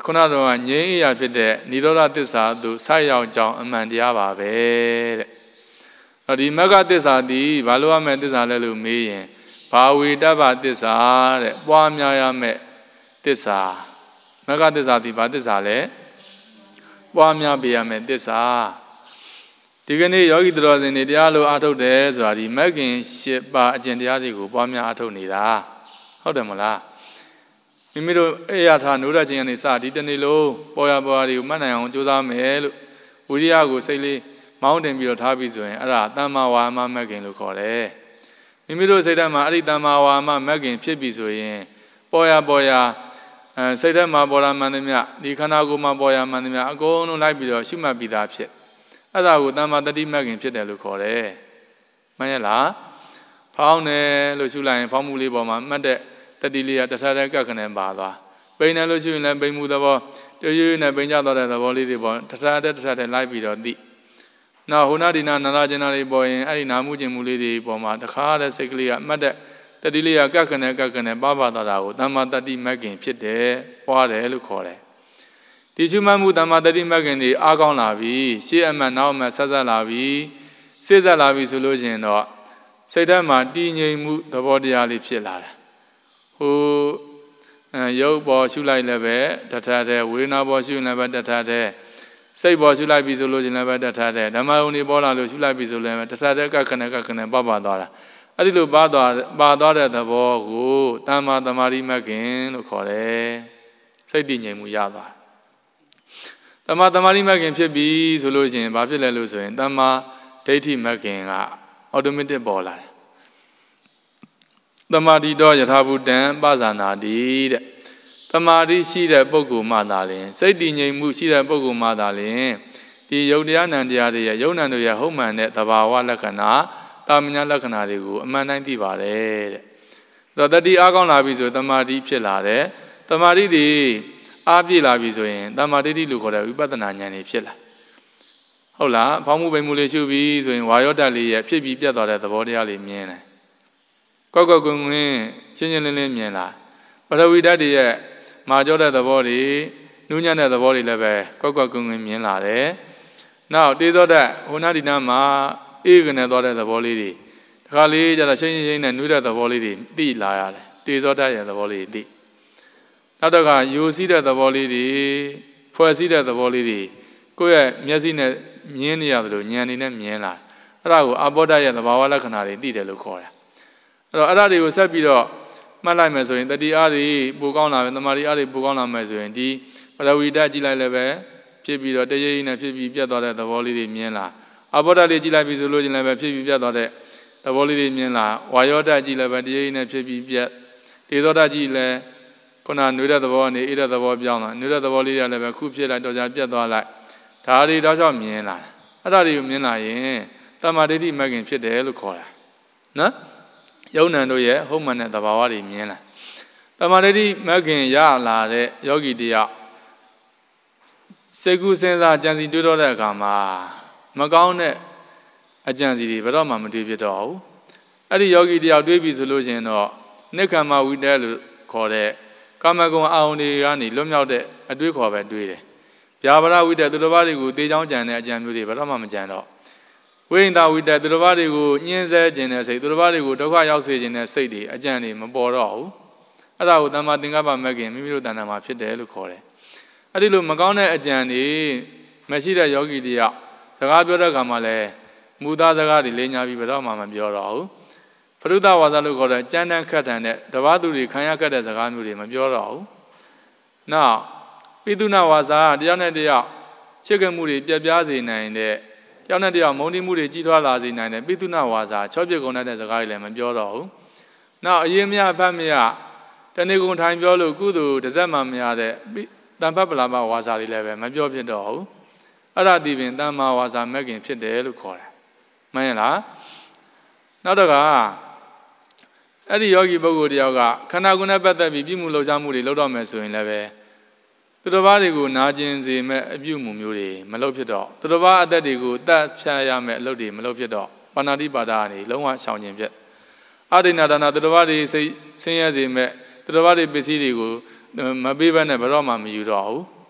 ခုနတော့ငြိမ်းအေးရဖြစ်တဲ့និရောဓသစ္စာသို့ဆိုက်ရောက်ကြောင်းအမှန်တရားပါပဲတဲ့ဒီမဂ္ဂသစ္စာသည်ဘာလို့ရမယ့်သစ္စာလဲလို့မေးရင်ဘာဝေတ္တပသစ္စာတဲ့ပွားများရမယ့်သစ္စာမဂ္ဂသစ္စာသည်ဘာသစ္စာလဲပွားများပြရမယ့်သစ္စာဒီကနေ့ယောဂီတော်စင်တွေတရားလို့အားထုတ်တယ်ဆိုတာဒီမဂ္ဂင်၈ပါးအကျင့်တရားတွေကိုပွားများအားထုတ်နေတာဟုတ်တယ်မလားမိမိတို့အေရထာနိုးရခြင်းကနေစဒီတနေ့လုံးပေါ်ရတွေကိုမှတ်နိုင်အောင်ကြိုးစားမယ်လို့ဝိရိယကိုစိတ်လေးမောင်းတင်ပြီးတော့ထားပြီးဆိုရင်အဲ့ဒါတမ္မာဝါမမဂ္ဂင်လို့ခေါ်တယ်မိမိတို့စိတ်ထဲမှာအဲ့ဒီတမ္မာဝါမမဂ္ဂင်ဖြစ်ပြီဆိုရင်ပေါ်ရစိတ်ထဲမှာပေါ်လာမှန်သမျှဒီခန္ဓာကိုယ်မှာပေါ်ရမှန်သမျှအကုန်လုံးလိုက်ပြီးတော့ရှုမှတ်ပြီးသားဖြစ်အဲ့ဒါကိုတမ္မာတတိမဂ္ဂင်ဖြစ်တယ်လို့ခေါ်တယ်မှန်ရဲ့လားဖောင်းတယ်လို့ရှုလိုက်ရင်ဖောင်းမှုလေးပေါ်မှာမှတ်တဲ့တတိလေးကတခြားတဲ့ကခနဲ့ပါသွားပိန်တယ်လို့ရှုရင်လည်းပိန်မှုသဘောကျွရွနဲ့ပိန်ကြသွားတဲ့သဘောလေးတွေပေါ်တခြားတဲ့လိုက်ပြီးတော့သိနောက်ဟိုနာဒီနာနာလာကျင်နာလေးပေါ်ရင်အဲ့ဒီနာမှုကျင်မှုလေးတွေပေါ်မှာတခါတဲ့စိတ်ကလေးကမှတ်တဲ့တတိလေးကကခနဲ့ပါသွားတာကိုတမ္မာတတိမဂ္ဂင်ဖြစ်တယ်ပွားတယ်လို့ခေါ်တယ်ဒီရှုမှတ်မှုတမ္မာတတိမဂ္ဂင်တွေအားကောင်းလာပြီရှေ့အမှတ်နောက်အမှတ်ဆက်လာပြီစိတ်ဆက်လာပြီဆိုလို့ရှိရင်တော့စိတ်ထဲမှာတည်ငြိမ်မှုသဘောတရားလေးဖြစ်လာတယ်ဟိုရုပ်ပေါ်ရှုလိုက်လည်းပဲတထတဲ့ဝေဒနာပေါ်ရှုလည်းပဲတထတဲ့စိတ်ပေါ်ရှုလိုက်ပြီဆိုလို့ရှိရင်လည်းပဲတထတဲ့ဓမ္မယုံတွေပေါ်လာလို့ရှုလိုက်ပြီဆိုလည်းပဲတထတဲ့ကခနဲ့ပပသွားတာအဲ့ဒီလိုပါသွားတဲ့သဘောကိုတမ္မာသမာဓိမဂ္ဂင်လို့ခေါ်တယ်စိတ်တည်ငြိမ်မှုရသွားတမ္မာသမာဓိမဂ္ဂင်ဖြစ်ပြီဆိုလို့ရှိရင်ဘာဖြစ်လဲလို့ဆိုရင်တမ္မာဒိဋ္ဌိမဂ္ဂင်ကအော်တိုမက်တစ်ပေါ်လာတယ်သမာဓိတော်ယထာဘုတံပဇာနာတိတဲ့သမာဓိရှိတဲ့ပုဂ္ဂိုလ်မှသာလျှင်စိတ်တည်ငြိမ်မှုရှိတဲ့ပုဂ္ဂိုလ်မှသာလျှင်ဒီယုတ်တရားနံတရားတွေရဲ့ယုံနံတို့ရဲ့ဟုတ်မှန်တဲ့သဘာဝလက္ခဏာတာမညာလက္ခဏာတွေကိုအမှန်တိုင်းသိပါတယ်တဲ့ဆိုတော့တတိအားကောင်းလာပြီဆိုသမာဓိဖြစ်လာတယ်သမာဓိတွေအားပြည့်လာပြီဆိုရင်သမာဓိလို့ခေါ်တဲ့ဝိပဿနာဉာဏ်တွေဖြစ်လာဟုတ်လားဖောင်းမှုပိန်မှုလေးရှုပြီးဆိုရင်ဝါယောဓာတ်လေးရဲ့ဖြစ်ပြီးပြတ်သွားတဲ့သဘောတရားလေးမြင်တယ်ကွက်ကွင်းရှင်းလင်းမြင်လာပထဝီဓာတ်တွေရဲ့မာကြောတဲ့သဘောတွေနူးညံ့တဲ့သဘောတွေလည်းပဲကွက်ကွင်းမြင်လာတယ်နောက်တေဇောဓာတ်ဟိုနာဒီနာမှာအေးကနေသွားတဲ့သဘောလေးတွေတခါလေးကျတော့ရှင်းနဲ့နူးတဲ့သဘောလေးတွေသိလာရတယ်တေဇောဓာတ်ရဲ့သဘောလေးတွေသိနောက်တော့ကယိုစီးတဲ့သဘောလေးတွေဖွဲ့စည်းတဲ့သဘောလေးတွေကိုယ့်ရဲ့မျက်စိနဲ့မြင်နေရတယ်လို့ဉာဏ်နေနဲ့မြင်လာအဲ့ဒါကိုအဘောဓာတ်ရဲ့သဘာဝလက္ခဏာတွေသိတယ်လို့ခေါ်တယ်အဲ့တော့အဲ့ဒါတွေကိုဆက်ပြီးတော့မှတ်လိုက်မယ်ဆိုရင်တတိအားတွေပိုကောင်းလာမယ်သမာဓိအားတွေပိုကောင်းလာမယ်ဆိုရင်ဒီပရဝီဓာတ်ကြည့်လိုက်လည်းပဲဖြစ်ပြီးတော့တရေကြီးနဲ့ဖြစ်ပြီးပြတ်သွားတဲ့သဘောလေးတွေမြင်လာအဘောဓာတ်လေးကြည့်လိုက်ပြီးဆိုလို့ချင်းလည်းပဲဖြစ်ပြီးပြတ်သွားတဲ့သဘောလေးတွေမြင်လာဝါယောဓာတ်ကြည့်လည်းပဲတရေကြီးနဲ့ဖြစ်ပြီးပြတ်တေဇောဓာတ်ကြည့်လည်းခုနနှွေးတဲ့သဘောကနေအေးတဲ့သဘောပြောင်းလာနှွေးတဲ့သဘောလေးတွေလည်းပဲခုဖြစ်လိုက်တော့ကြပြတ်သွားလိုက်ဒါတွေတော့ကြောင့်မြင်လာအဲ့ဒါတွေကိုမြင်လာရင်တမ္မာဒိဋ္ဌိမဂ္ဂင်ဖြစ်တယ်လို့ခေါ်တာနော်ယုံနံတို့ရဲ့ဟုတ်မှန်တဲ့သဘာဝတွေမြင်လာတမ္မာဒိဋ္ဌိမဂ္ဂင်ရလာတဲ့ယောဂီတယောက်စိတ်ကူးစဉ်းစားကြံစီတွေးတော့တဲ့အခါမှာမကောင်းတဲ့အကြံစီတွေဘယ်တော့မှမတွေးဖြစ်တော့ဘူးအဲ့ဒီယောဂီတယောက်တွေးပြီဆိုလို့ရှိရင်တော့နိက္ခမဝိတ္တလို့ခေါ်တဲ့ကာမဂုဏ်အာရုံတွေကနေလွတ်မြောက်တဲ့အတွေးခေါ်ပဲတွေးတယ်ဗျာပါဒဝိတ္တသူတော်ဘာတွေကိုတေးချောင်းကြံတဲ့အကြံမျိုးတွေဘယ်တော့မှမကြံတော့ဝိဉ္ဒဝိတ္တသူတော်ဘာတွေကိုညှင်းဆဲခြင်းတဲ့စိတ်သူတော်ဘာတွေကိုဒုက္ခရောက်စေခြင်းတဲ့စိတ်တွေအကြံတွေမပေါ်တော့ဘူးအဲ့ဒါကိုတမ္မာသင်္ကပ္ပမဂ္ဂင်မိမိတို့တဏ္ဍာမှာဖြစ်တယ်လို့ခေါ်တယ်အဲ့ဒီလိုမကောင်းတဲ့အကြံတွေမရှိတဲ့ယောဂီတယောက်စကားပြောတဲ့အခါမှာလည်းမူသားစကားတွေလေးညာပြီးဘယ်တော့မှမပြောတော့ဘူးပရုဒဝါဒလို့ခေါ်တဲ့ကြမ်းတမ်းခက်ထန်တဲ့တဘာသူတွေခံရခက်တဲ့စကားမျိုးတွေမပြောတော့ဘူးနောက်ပိသုနာဝါစာတယောက်နဲ့တယောက်ချစ်ခင်မှုတွေပြပြစေနိုင်တဲ့တယောက်နဲ့တယောက်မုန်းတိမှုတွေကြီးထွားလာစေနိုင်တဲ့ပိသုနာဝါစာချောပြစ်ကုန်တဲ့စကားတွေလည်းမပြောတော့ဘူးနောက်အရင်မြတ်အဖတ်မြတ်တဏှိကုံထိုင်ပြောလို့ကုသိုလ်တစ်စက်မှမရတဲ့တန်ဖတ်ပလာပဝါစာတွေလည်းပဲမပြောဖြစ်တော့ဘူးအဲ့ဒါဒီပင်တမ္မာဝါစာမဂ္ဂင်ဖြစ်တယ်လို့ခေါ်တယ်မှန်ရဲ့လားနောက်တော့ကအဲ့ဒီယောဂီပုဂ္ဂိုလ်တယောက်ကခန္ဓာကိုယ်နဲ့ပတ်သက်ပြီးပြုမှုလှုပ်ရှားမှုတွေလုပ်တော့မယ်ဆိုရင်လည်းပဲသူတော်ဘာတွေကိုနာကျင်စေမဲ့အပြုမှုမျိုးတွေမလုပ်ဖြစ်တော့သူတော်ဘာအသက်တွေကိုတတ်ဖြတ်ရမဲ့အလုပ်တွေမလုပ်ဖြစ်တော့ပါဏာတိပါဒကနေလုံးဝရှောင်ကျင်ပြတ်အဒိဏဒါနသူတော်ဘာတွေစိတ်ဆင်းရဲစေမဲ့သူတော်ဘာတွေပစ္စည်းတွေကိုမပေးဘဲနဲ့ဘယ်တော့မှမယူတော့ဘူး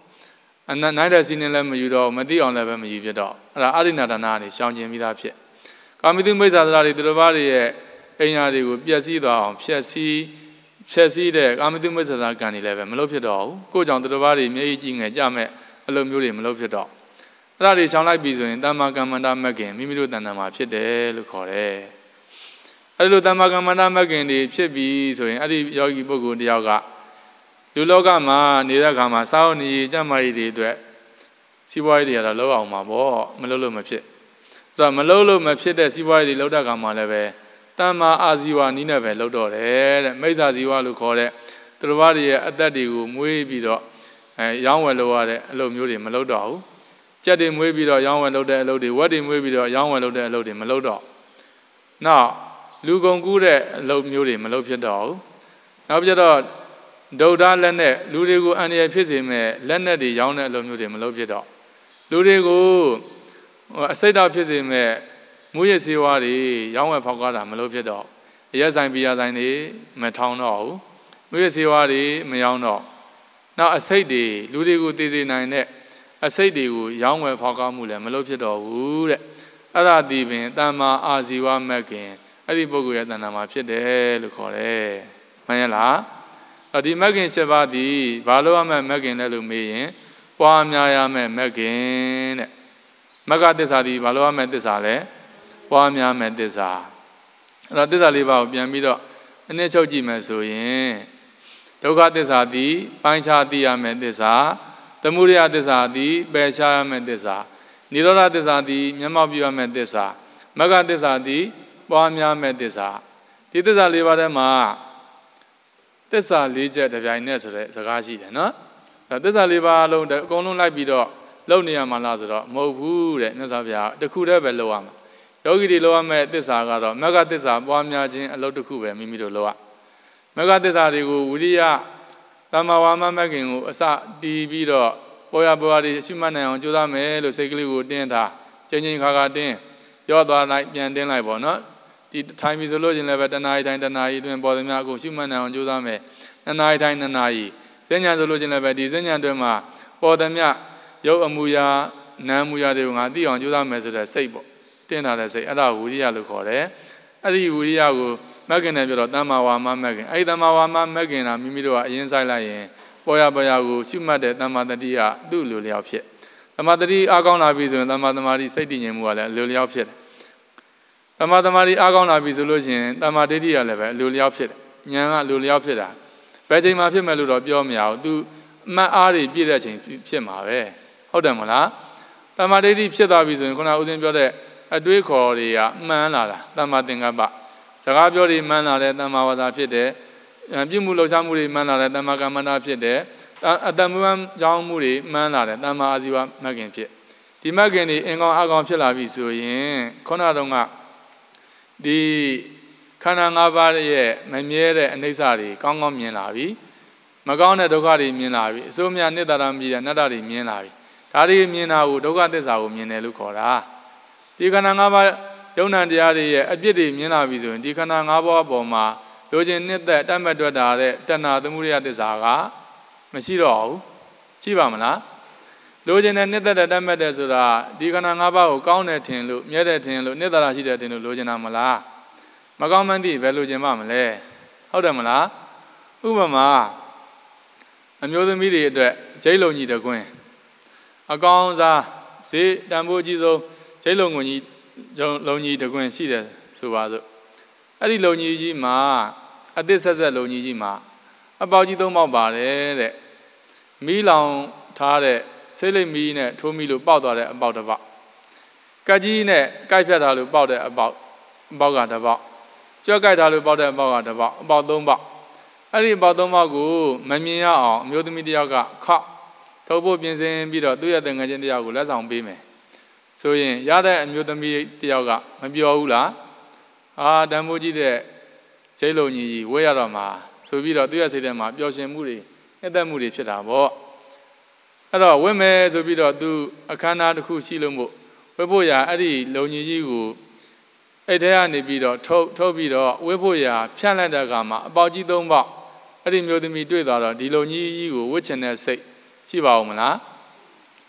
နိုင်တဲ့စီးနေလည်းမယူတော့မသိအောင်လည်းပဲမယူပြတော့အဲ့ဒါအရိဏဒါနကနေရှောင်ကျင်ပြီးသားဖြစ်ကာမိတုမိစ္ဆာသရာတွေသူတစ်ပါးတွေရဲ့အိမ်ယာတွေကိုပျက်စီးသွားအောင်ဖျက်ဆီးတဲ့ကာမိတုမိစ္ဆာသကံတွေလည်းပဲမလုပ်ဖြစ်တော့ဘူးကိုယ့်ကြောင့်သူတစ်ပါးတွေမျက်ရည်ကြည့်ငယ်ကြမဲ့အလိုမျိုးတွေမလုပ်ဖြစ်တော့အဲ့ဒါတွေရှောင်လိုက်ပြီဆိုရင်တမ္မာကမ္မန္တမဂ္ဂင်မိမိတို့တဏ္ဍာမှာဖြစ်တယ်လို့ခေါ်တယ်အဲ့လိုတမ္မာကမ္မန္တမဂ္ဂင်တွေဖြစ်ပြီဆိုရင်အဲ့ဒီယောဂီပုဂ္ဂိုလ်တယောက်ကလူလောကမှာနေတဲ့အခါမှာစာအုပ်နေကြမ်းမာရေးတွေအတွက်စီးပွားရေးတွေကတော့လောက်အောင်မှာပေါ့မလုပ်လို့မဖြစ်ဆိုတော့မလုပ်လို့မဖြစ်တဲ့စီးပွားရေးတွေလောက်တဲ့အခါမှာလည်းပဲတမ္မာအာဇီဝနီးနဲ့ပဲလောက်တော့တယ်တဲ့မိစ္ဆာဇီဝလို့ခေါ်တဲ့သူတစ်ပါးတွေရဲ့အသက်တွေကိုမွေးပြီးတော့ရောင်းဝယ်လုပ်ရတဲ့အလုပ်မျိုးတွေမလုပ်တော့ဘူးကြက်တွေမွေးပြီးတော့ရောင်းဝယ်လုပ်တဲ့အလုပ်တွေဝက်တွေမွေးပြီးတော့ရောင်းဝယ်လုပ်တဲ့အလုပ်တွေမလုပ်တော့နောက်လူကုန်ကူးတဲ့အလုပ်မျိုးတွေမလုပ်ဖြစ်တော့ဘူးနောက်ပြတော့ဒုဒ္ဒလက်နဲ့လူတွေကိုအန္တရာယ်ဖြစ်စေမဲ့လက်နဲ့တွေရောင်းတဲ့အလုပ်မျိုးတွေမလုပ်ဖြစ်တော့လူတွေကိုအစိတ်တော်ဖြစ်စေမဲ့မူရစေဝါတွေရောင်းဝယ်ဖောက်ကားတာမလုပ်ဖြစ်တော့ရက်ဆိုင်ပြရဆိုင်တွေမထောင်တော့ဘူးမူရစေဝါတွေမရောင်းတော့နောက်အစိတ်တွေလူတွေကိုတည်စေနိုင်တဲ့အစိတ်တွေကိုရောင်းဝယ်ဖောက်ကားမှုလည်းမလုပ်ဖြစ်တော့ဘူးတဲ့အဲ့ဒါဒီပင်တမ္မာအာဇီဝမဂ္ဂင်အဲ့ဒီပုဂ္ဂိုလ်ရဲ့တဏ္ဍာမှာဖြစ်တယ်လို့ခေါ်တယ်မှန်ရလားဒီမဂ္ဂင်7ပါးဒီဘာလို့ရမယ့်မဂ္ဂင်လဲလို့မေးရင်ပွားများရမယ့်မဂ္ဂင်တဲ့မဂ္ဂသစ္စာဒီဘာလို့ရမယ့်သစ္စာလဲပွားများမယ့်သစ္စာအဲ့တော့သစ္စာလေးပါးကိုပြန်ပြီးတော့အနည်းချုပ်ကြည့်မယ်ဆိုရင်ဒုက္ခသစ္စာဒီပိုင်းခြားသိရမယ့်သစ္စာသမုဒယသစ္စာဒီပယ်ရှားရမယ့်သစ္စာនិရောဓသစ္စာဒီမျက်မှောက်ပြုရမယ့်သစ္စာမဂ္ဂသစ္စာဒီပွားများမယ့်သစ္စာဒီသစ္စာလေးပါးထဲမှာသစ္စာ၄ချက်တစ်ပြိုင်နက်ဆိုတဲ့စကားရှိတယ်နော်သစ္စာ၄ပါးလုံးအကုန်လုံးလိုက်ပြီးတော့လုပ်နေရမှာလားဆိုတော့မဟုတ်ဘူးတဲ့မြတ်စွာဘုရားတခုတည်းပဲလုပ်ရမှာယောဂီတွေလုပ်ရမယ့်သစ္စာကတော့မဂ္ဂသစ္စာပွားများခြင်းအလုပ်တစ်ခုပဲမိမိတို့လုပ်ရမဂ္ဂသစ္စာတွေကိုဝိရိယသမ္မာဝါမမဂ္ဂင်ကိုအစတီးပြီးတော့ပေါ်ရပေါ်ရတွေရှိမှတ်နိုင်အောင်ကြိုးစားမယ်လို့စိတ်ကလေးကိုတင်းထားချိန်ခါတင်းရောသွားလိုက်ပြန်တင်းလိုက်ပေါ့နော်ဒီထိုင်ပြီဆိုလို့ချင်းလည်းပဲတဏှာရီတိုင်းတဏှာရီအတွင်းပေါ်သမျှကိုရှိမှတ်နိုင်အောင်ကြိုးစားမယ်နှစ်နာရီတိုင်းနှစ်နာရီစဉ္ညာဆိုလို့ချင်းလည်းပဲဒီစဉ္ညာအတွင်းမှာပေါ်သမျှရုပ်အမူအရာနာမ်အမူအရာတွေကိုငါသိအောင်ကြိုးစားမယ်ဆိုတဲ့စိတ်ပေါ့တင်းထားတဲ့စိတ်အဲ့ဒါဝိရိယလို့ခေါ်တယ်အဲ့ဒီဝိရိယကိုမဂ္ဂင်နဲ့ပြောတော့တမ္မာဝါမမဂ္ဂင်အဲ့ဒီတမ္မာဝါမမဂ္ဂင်ကမိမိတို့ကအရင်ဆိုင်လိုက်ရင်ပေါ်ရပေါ်ရကိုရှိမှတ်တဲ့တမ္မာတတိယသူ့လိုလျောက်ဖြစ်တမ္မာတတိအားကောင်းလာပြီဆိုရင်တမ္မာသမာဓိစိတ်တည်ငြိမ်မှုကလည်းလိုလျောက်ဖြစ်တယ်တမ္မာသမာဓိအားကောင်းလာပြီဆိုလို့ရှိရင်တမ္မာဒိဋ္ဌိကလည်းပဲလိုလျောက်ဖြစ်တယ်ဉာဏ်ကလိုလျောက်ဖြစ်တာဘယ်ချိန်မှဖြစ်မယ်လို့တော့ပြောမရဘူးသူအမှတ်အားတွေပြည့်တဲ့အချိန်ဖြစ်မှာပဲဟုတ်တယ်မလားတမ္မာဒိဋ္ဌိဖြစ်သွားပြီဆိုရင်ခုနဦးဇင်းပြောတဲ့အတွေးခေါ်တွေကမှန်လာတာတမ္မာသင်္ကပ္ပစကားပြောတွေမှန်လာတယ်တမ္မာဝါစာဖြစ်တယ်ပြုမှုလှုပ်ရှားမှုတွေမှန်လာတယ်တမ္မာကမ္မန္တဖြစ်တယ်အတ္တမူကြောင်းမှုတွေမှန်လာတယ်တမ္မာအာဇီဝမဂ္ဂင်ဖြစ်ဒီမဂ္ဂင်တွေအင်္ဂေါအကောင်ဖြစ်လာပြီဆိုရင်ခုနတုန်းကဒီခန္ဓာ၅ပါးရဲ့မမြဲတဲ့အနိစ္စတွေကောင်းကောင်းမြင်လာပြီမကောင်းတဲ့ဒုက္ခတွေမြင်လာပြီအစိုးမြနိတ္တရာမြည်တဲ့အနတ္တတွေမြင်လာပြီဒါတွေမြင်တာကိုဒုက္ခသစ္စာကိုမြင်တယ်လို့ခေါ်တာဒီခန္ဓာ၅ပါးယုံ nant တရားတွေရဲ့အပြစ်တွေမြင်လာပြီဆိုရင်ဒီခန္ဓာ၅ပါးအပေါ်မှာလိုချင်နှစ်သက်တတ်မှတ်တွက်တာတဲ့တဏှာသမုဒယသစ္စာကမရှိတော့ဘူးရှိပါမလားလိုချင်တဲ့နှစ်သက်တဲ့တတ်မှတ်တဲ့ဆိုတာဒီခန္ဓာ၅ပါးကိုကောင်းတယ်ထင်လို့မြဲတယ်ထင်လို့နှစ်သက်တာရှိတယ်ထင်လို့လိုချင်တာမလားမကောင်းမှန်းသိဘယ်လိုချင်မှမလဲဟုတ်တယ်မလားဥပမာအမျိုးသမီးတွေအတွက်ဂျိတ်လုံကြီးတကွင်းအကောင်းစားဈေးတန်ဖိုးအကြီးဆုံးဂျိတ်လုံကြီးတကွင်းရှိတယ်ဆိုပါစို့အဲ့ဒီလုံကြီးမှာအသစ်ဆက်လုံကြီးမှာအပေါက်ကြီး၃ပေါက်ပါတယ်တဲ့မီးလောင်ထားတဲ့ဆေးလိပ်မီးနဲ့ထိုးမီးလို့ပေါက်သွားတဲ့အပေါက်တစ်ပေါက်ကက်ကြီးနဲ့ကိုက်ဖြတ်ထားလို့ပေါက်တဲ့အပေါက်ကတစ်ပေါက်ကြော့ကိုက်ထားလို့ပေါက်တဲ့အပေါက်ကတစ်ပေါက်အပေါက်၃ပေါက်အဲ့ဒီအပေါက်၃ပေါက်ကိုမမြင်ရအောင်အမျိုးသမီးတစ်ယောက်ကခောက်ထုတ်ဖို့ပြင်ဆင်ပြီးတော့သူ့ရဲ့တငယ်ချင်းတစ်ယောက်ကိုလက်ဆောင်ပေးမယ်ဆိုရင်ရတဲ့အမျိုးသမီးတစ်ယောက်ကမပြောဘူးလားတန်ဖိုးကြီးတဲ့ဂျိတ်လုံကြီးဝဲရတော့မှာဆိုပြီးတော့သူ့ရဲ့စိတ်ထဲမှာပျော်ရွှင်မှုတွေနှစ်သက်မှုတွေဖြစ်တာပေါ့အဲ့တော့ဝဲမယ်ဆိုပြီးတော့သူအခမ်းအနားတစ်ခုရှိလို့မို့ဝဲဖို့ရာအဲ့ဒီလုံကြီးကိုအဲ့ထဲကနေပြီးတော့ထုတ်ပြီးတော့ဝဲဖို့ရာဖြန့်လိုက်တဲ့အခါမှာအပေါက်ကြီး၃ပေါက်အဲ့ဒီမျိုးသမီးတွေ့သွားတော့ဒီလုံကြီးကိုဝှက်ချင်တဲ့စိတ်ရှိပါဦးမလား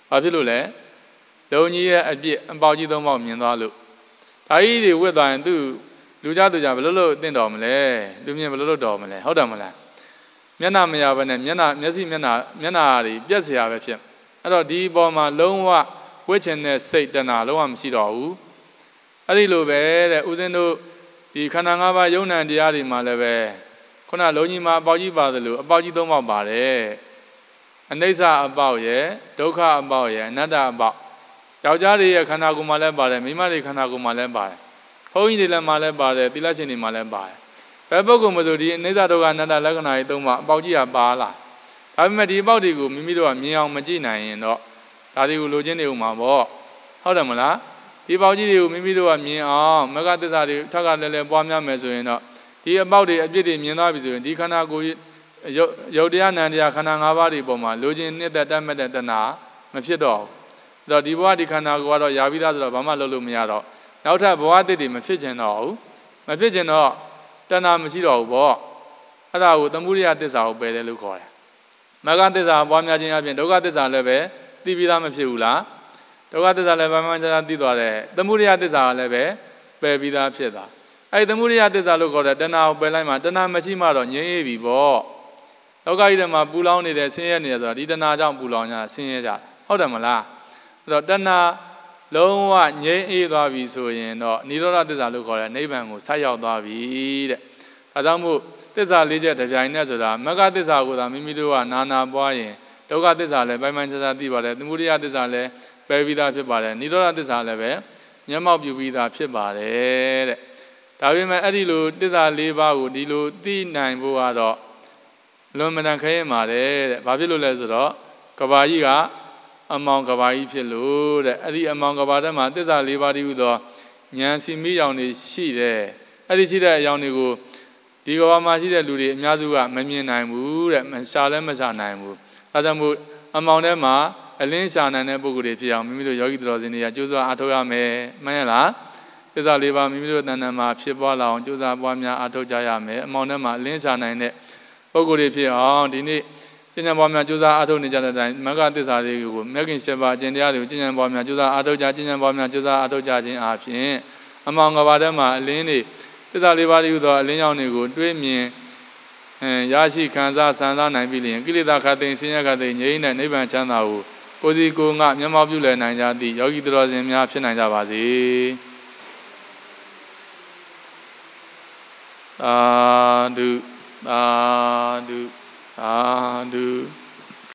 ဘာဖြစ်လို့လဲလုံကြီးရဲ့အပြစ်အပေါက်ကြီးသုံးပေါက်မြင်သွားလို့ဒါကြီးတွေဝတ်သွားရင်သူလူကြသူကြဘယ်လိုလုပ်အသင့်တော်မလဲလူမြင်ဘယ်လိုလုပ်တော်မလဲဟုတ်တယ်မလားမျက်နှာမရဘဲနဲ့မျက်စိမျက်နှာတွေပြက်เสียပဲဖြစ်အဲ့တော့ဒီပေါ်မှာလုံးဝဝတ်ချင်တဲ့စိတ်တဏှာလုံးဝမရှိတော့ဘူးအဲ့ဒီလိုပဲတဲ့ဥစဉ်တို့ဒီခန္ဓာ၅ပါးယုံ nant တရားတွေမှာလည်းပဲခုနလုံးကြီးမှာအပေါက်ကြီးပါသလိုအပေါက်ကြီးသုံးပေါက်ပါတယ်အနိစ္စအပေါက်ရဲ့ဒုက္ခအပေါက်ရဲ့အနတ္တအပေါက်ယောက်ျားတွေရဲ့ခန္ဓာကိုယ်မှာလည်းပါတယ်မိန်းမတွေခန္ဓာကိုယ်မှာလည်းပါတယ်ဘုန်းကြီးတွေလည်းမှာလည်းပါတယ်သီလရှင်တွေမှာလည်းပါတယ်ဘယ်ပုဂ္ဂိုလ်မှဆိုဒီအနိစ္စဒုက္ခအနတ္တလက္ခဏာတွေသုံးပါအပေါက်ကြီးကပါလာဒါပေမဲ့ဒီအပေါက်တွေကိုမိမိတို့ကမြင်အောင်မကြည့်နိုင်ရင်တော့ဒါတွေကိုလိုချင်နေဥမှာပေါ့ဟုတ်တယ်မလားဒီပေါက်ကြီးတွေကိုမိမိတို့ကမြင်အောင်မဂ္ဂသစ္စာတွေထပ်ကလည်းပွားများမယ်ဆိုရင်တော့ဒီအပေါက်တွေအပြစ်တွေမြင်သွားပြီဆိုရင်ဒီခန္ဓာကိုယ်ရုပ်တရားနံတရားခန္ဓာ၅ပါးတွေပေါ်မှာလိုချင်နှစ်သက်တတ်မဲ့တဲ့တဏှာမဖြစ်တော့ဘူးအဲ့တော့ဒီဘဝဒီခန္ဓာကိုယ်ကတော့ယာပြီးသားဆိုတော့ဘာမှလုပ်လို့မရတော့နောက်ထပ်ဘဝတစ်တွေမဖြစ်ချင်တော့ဘူးမဖြစ်ချင်တော့တဏှာမရှိတော့ဘူးပေါ့အဲ့ဒါကိုသမုဒိယသစ္စာကိုပယ်တယ်လို့ခေါ်တယ်မဂ္ဂသစ္စာပွားများခြင်းအပြင်ဒုက္ခသစ္စာလည်းပဲသိပြီးသားမဖြစ်ဘူးလားဒုက္ခသစ္စာလည်းဘာမှမသိသွားတယ်သမုဒိယသစ္စာလည်းပဲပယ်ပြီးသားဖြစ်သွားအဲ့သမုဒိယသစ္စာလို့ခေါ်တဲ့တဏှာကိုပယ်လိုက်မှတဏှာမရှိမှတော့ငြိမ်းအေးပြီပေါ့လောကကြီးထဲမှာပူလောင်နေတဲ့ဆင်းရဲနေတယ်ဆိုတာဒီတဏှာကြောင့်ပူလောင်ကြဆင်းရဲကြဟုတ်တယ်မလားအဲ့တော့တဏှာလုံးဝငြိမ်းအေးသွားပြီဆိုရင်တော့និရောဓသစ္စာလို့ခေါ်တဲ့နိဗ္ဗာန်ကိုဆက်ရောက်သွားပြီတဲ့ဒါကြောင့်မို့သစ္စာ၄ချက်တစ်ပြိုင်နဲ့ဆိုတာမဂ္ဂသစ္စာကိုသာမိမိတို့ကနာပွားရင်ဒုက္ခသစ္စာလည်းပိုင်းပိုင်းခြားခြားသိပါတယ်သမုဒိယသစ္စာလည်းပယ်ပြီးသားဖြစ်ပါတယ်និရောဓသစ္စာလည်းပဲမျက်မှောက်ပြုပြီးသားဖြစ်ပါတယ်တဲ့ဒါပေမဲ့အဲ့ဒီလိုသစ္စာ၄ပါးကိုဒီလိုသိနိုင်ဖို့ကတော့လွန်မတန်ခဲရင်ပါတယ်တဲ့ဘာဖြစ်လို့လဲဆိုတော့ကဘာကြီးကအမောင်ကဘာကြီးဖြစ်လို့တဲ့အဲ့ဒီအမောင်ကဘာထဲမှာသစ္စာ၄ပါးတည်းဟူသောဉာဏ်စီမိရောင်တွေရှိတယ်အဲ့ဒီရှိတဲ့အရောင်တွေကိုဒီကဘာမှာရှိတဲ့လူတွေအများစုကမမြင်နိုင်ဘူးတဲ့ရှာလည်းမရှာနိုင်ဘူးအဲဒါကြောင့်မို့အမောင်ထဲမှာအလင်းရှာနိုင်တဲ့ပုဂ္ဂိုလ်တွေဖြစ်အောင်မိမိတို့ယောဂီတော်စင်တွေကကြိုးစားအားထုတ်ရမယ်မှန်ရလားသစ္စာ၄ပါးမိမိတို့တဏ္ဍာမှာဖြစ်ပွားလာအောင်ကြိုးစားပွားများအားထုတ်ကြရမယ်အမောင်ထဲမှာအလင်းရှာနိုင်တဲ့ပုဂ္ဂိုလ်တွေဖြစ်အောင်ဒီနေ့ကျင့်ကြံပွားများကြိုးစားအားထုတ်နေကြတဲ့အတိုင်းမဂ္ဂသစ္စာတွေကိုမြတ်ခင်7ပါးအကျင့်တရားတွေကိုကျင့်ကြံပွားများကြိုးစားအားထုတ်ကြကျင့်ကြံပွားများကြိုးစားအားထုတ်ကြခြင်းအပြင်အမောင်ကဘာထဲမှာအလင်းတွေသစ္စာ၄ပါးတည်းဟူသောအလင်းရောင်တွေကိုတွေးမြင်ရရှိခံစားဆံစားနိုင်ပြီလျင်ကိလေသာခတ်သိမ်းဆင်းရဲခတ်သိမ်းငြိမ်းတဲ့နိဗ္ဗာန်ချမ်းသာကိုကိုယ်စီကိုယ်ငါမျက်မှောက်ပြုလည်နိုင်ကြသည့်ယောဂီတော်စင်များဖြစ်နိုင်ကြပါစေသာဓုသာဓုသာဓု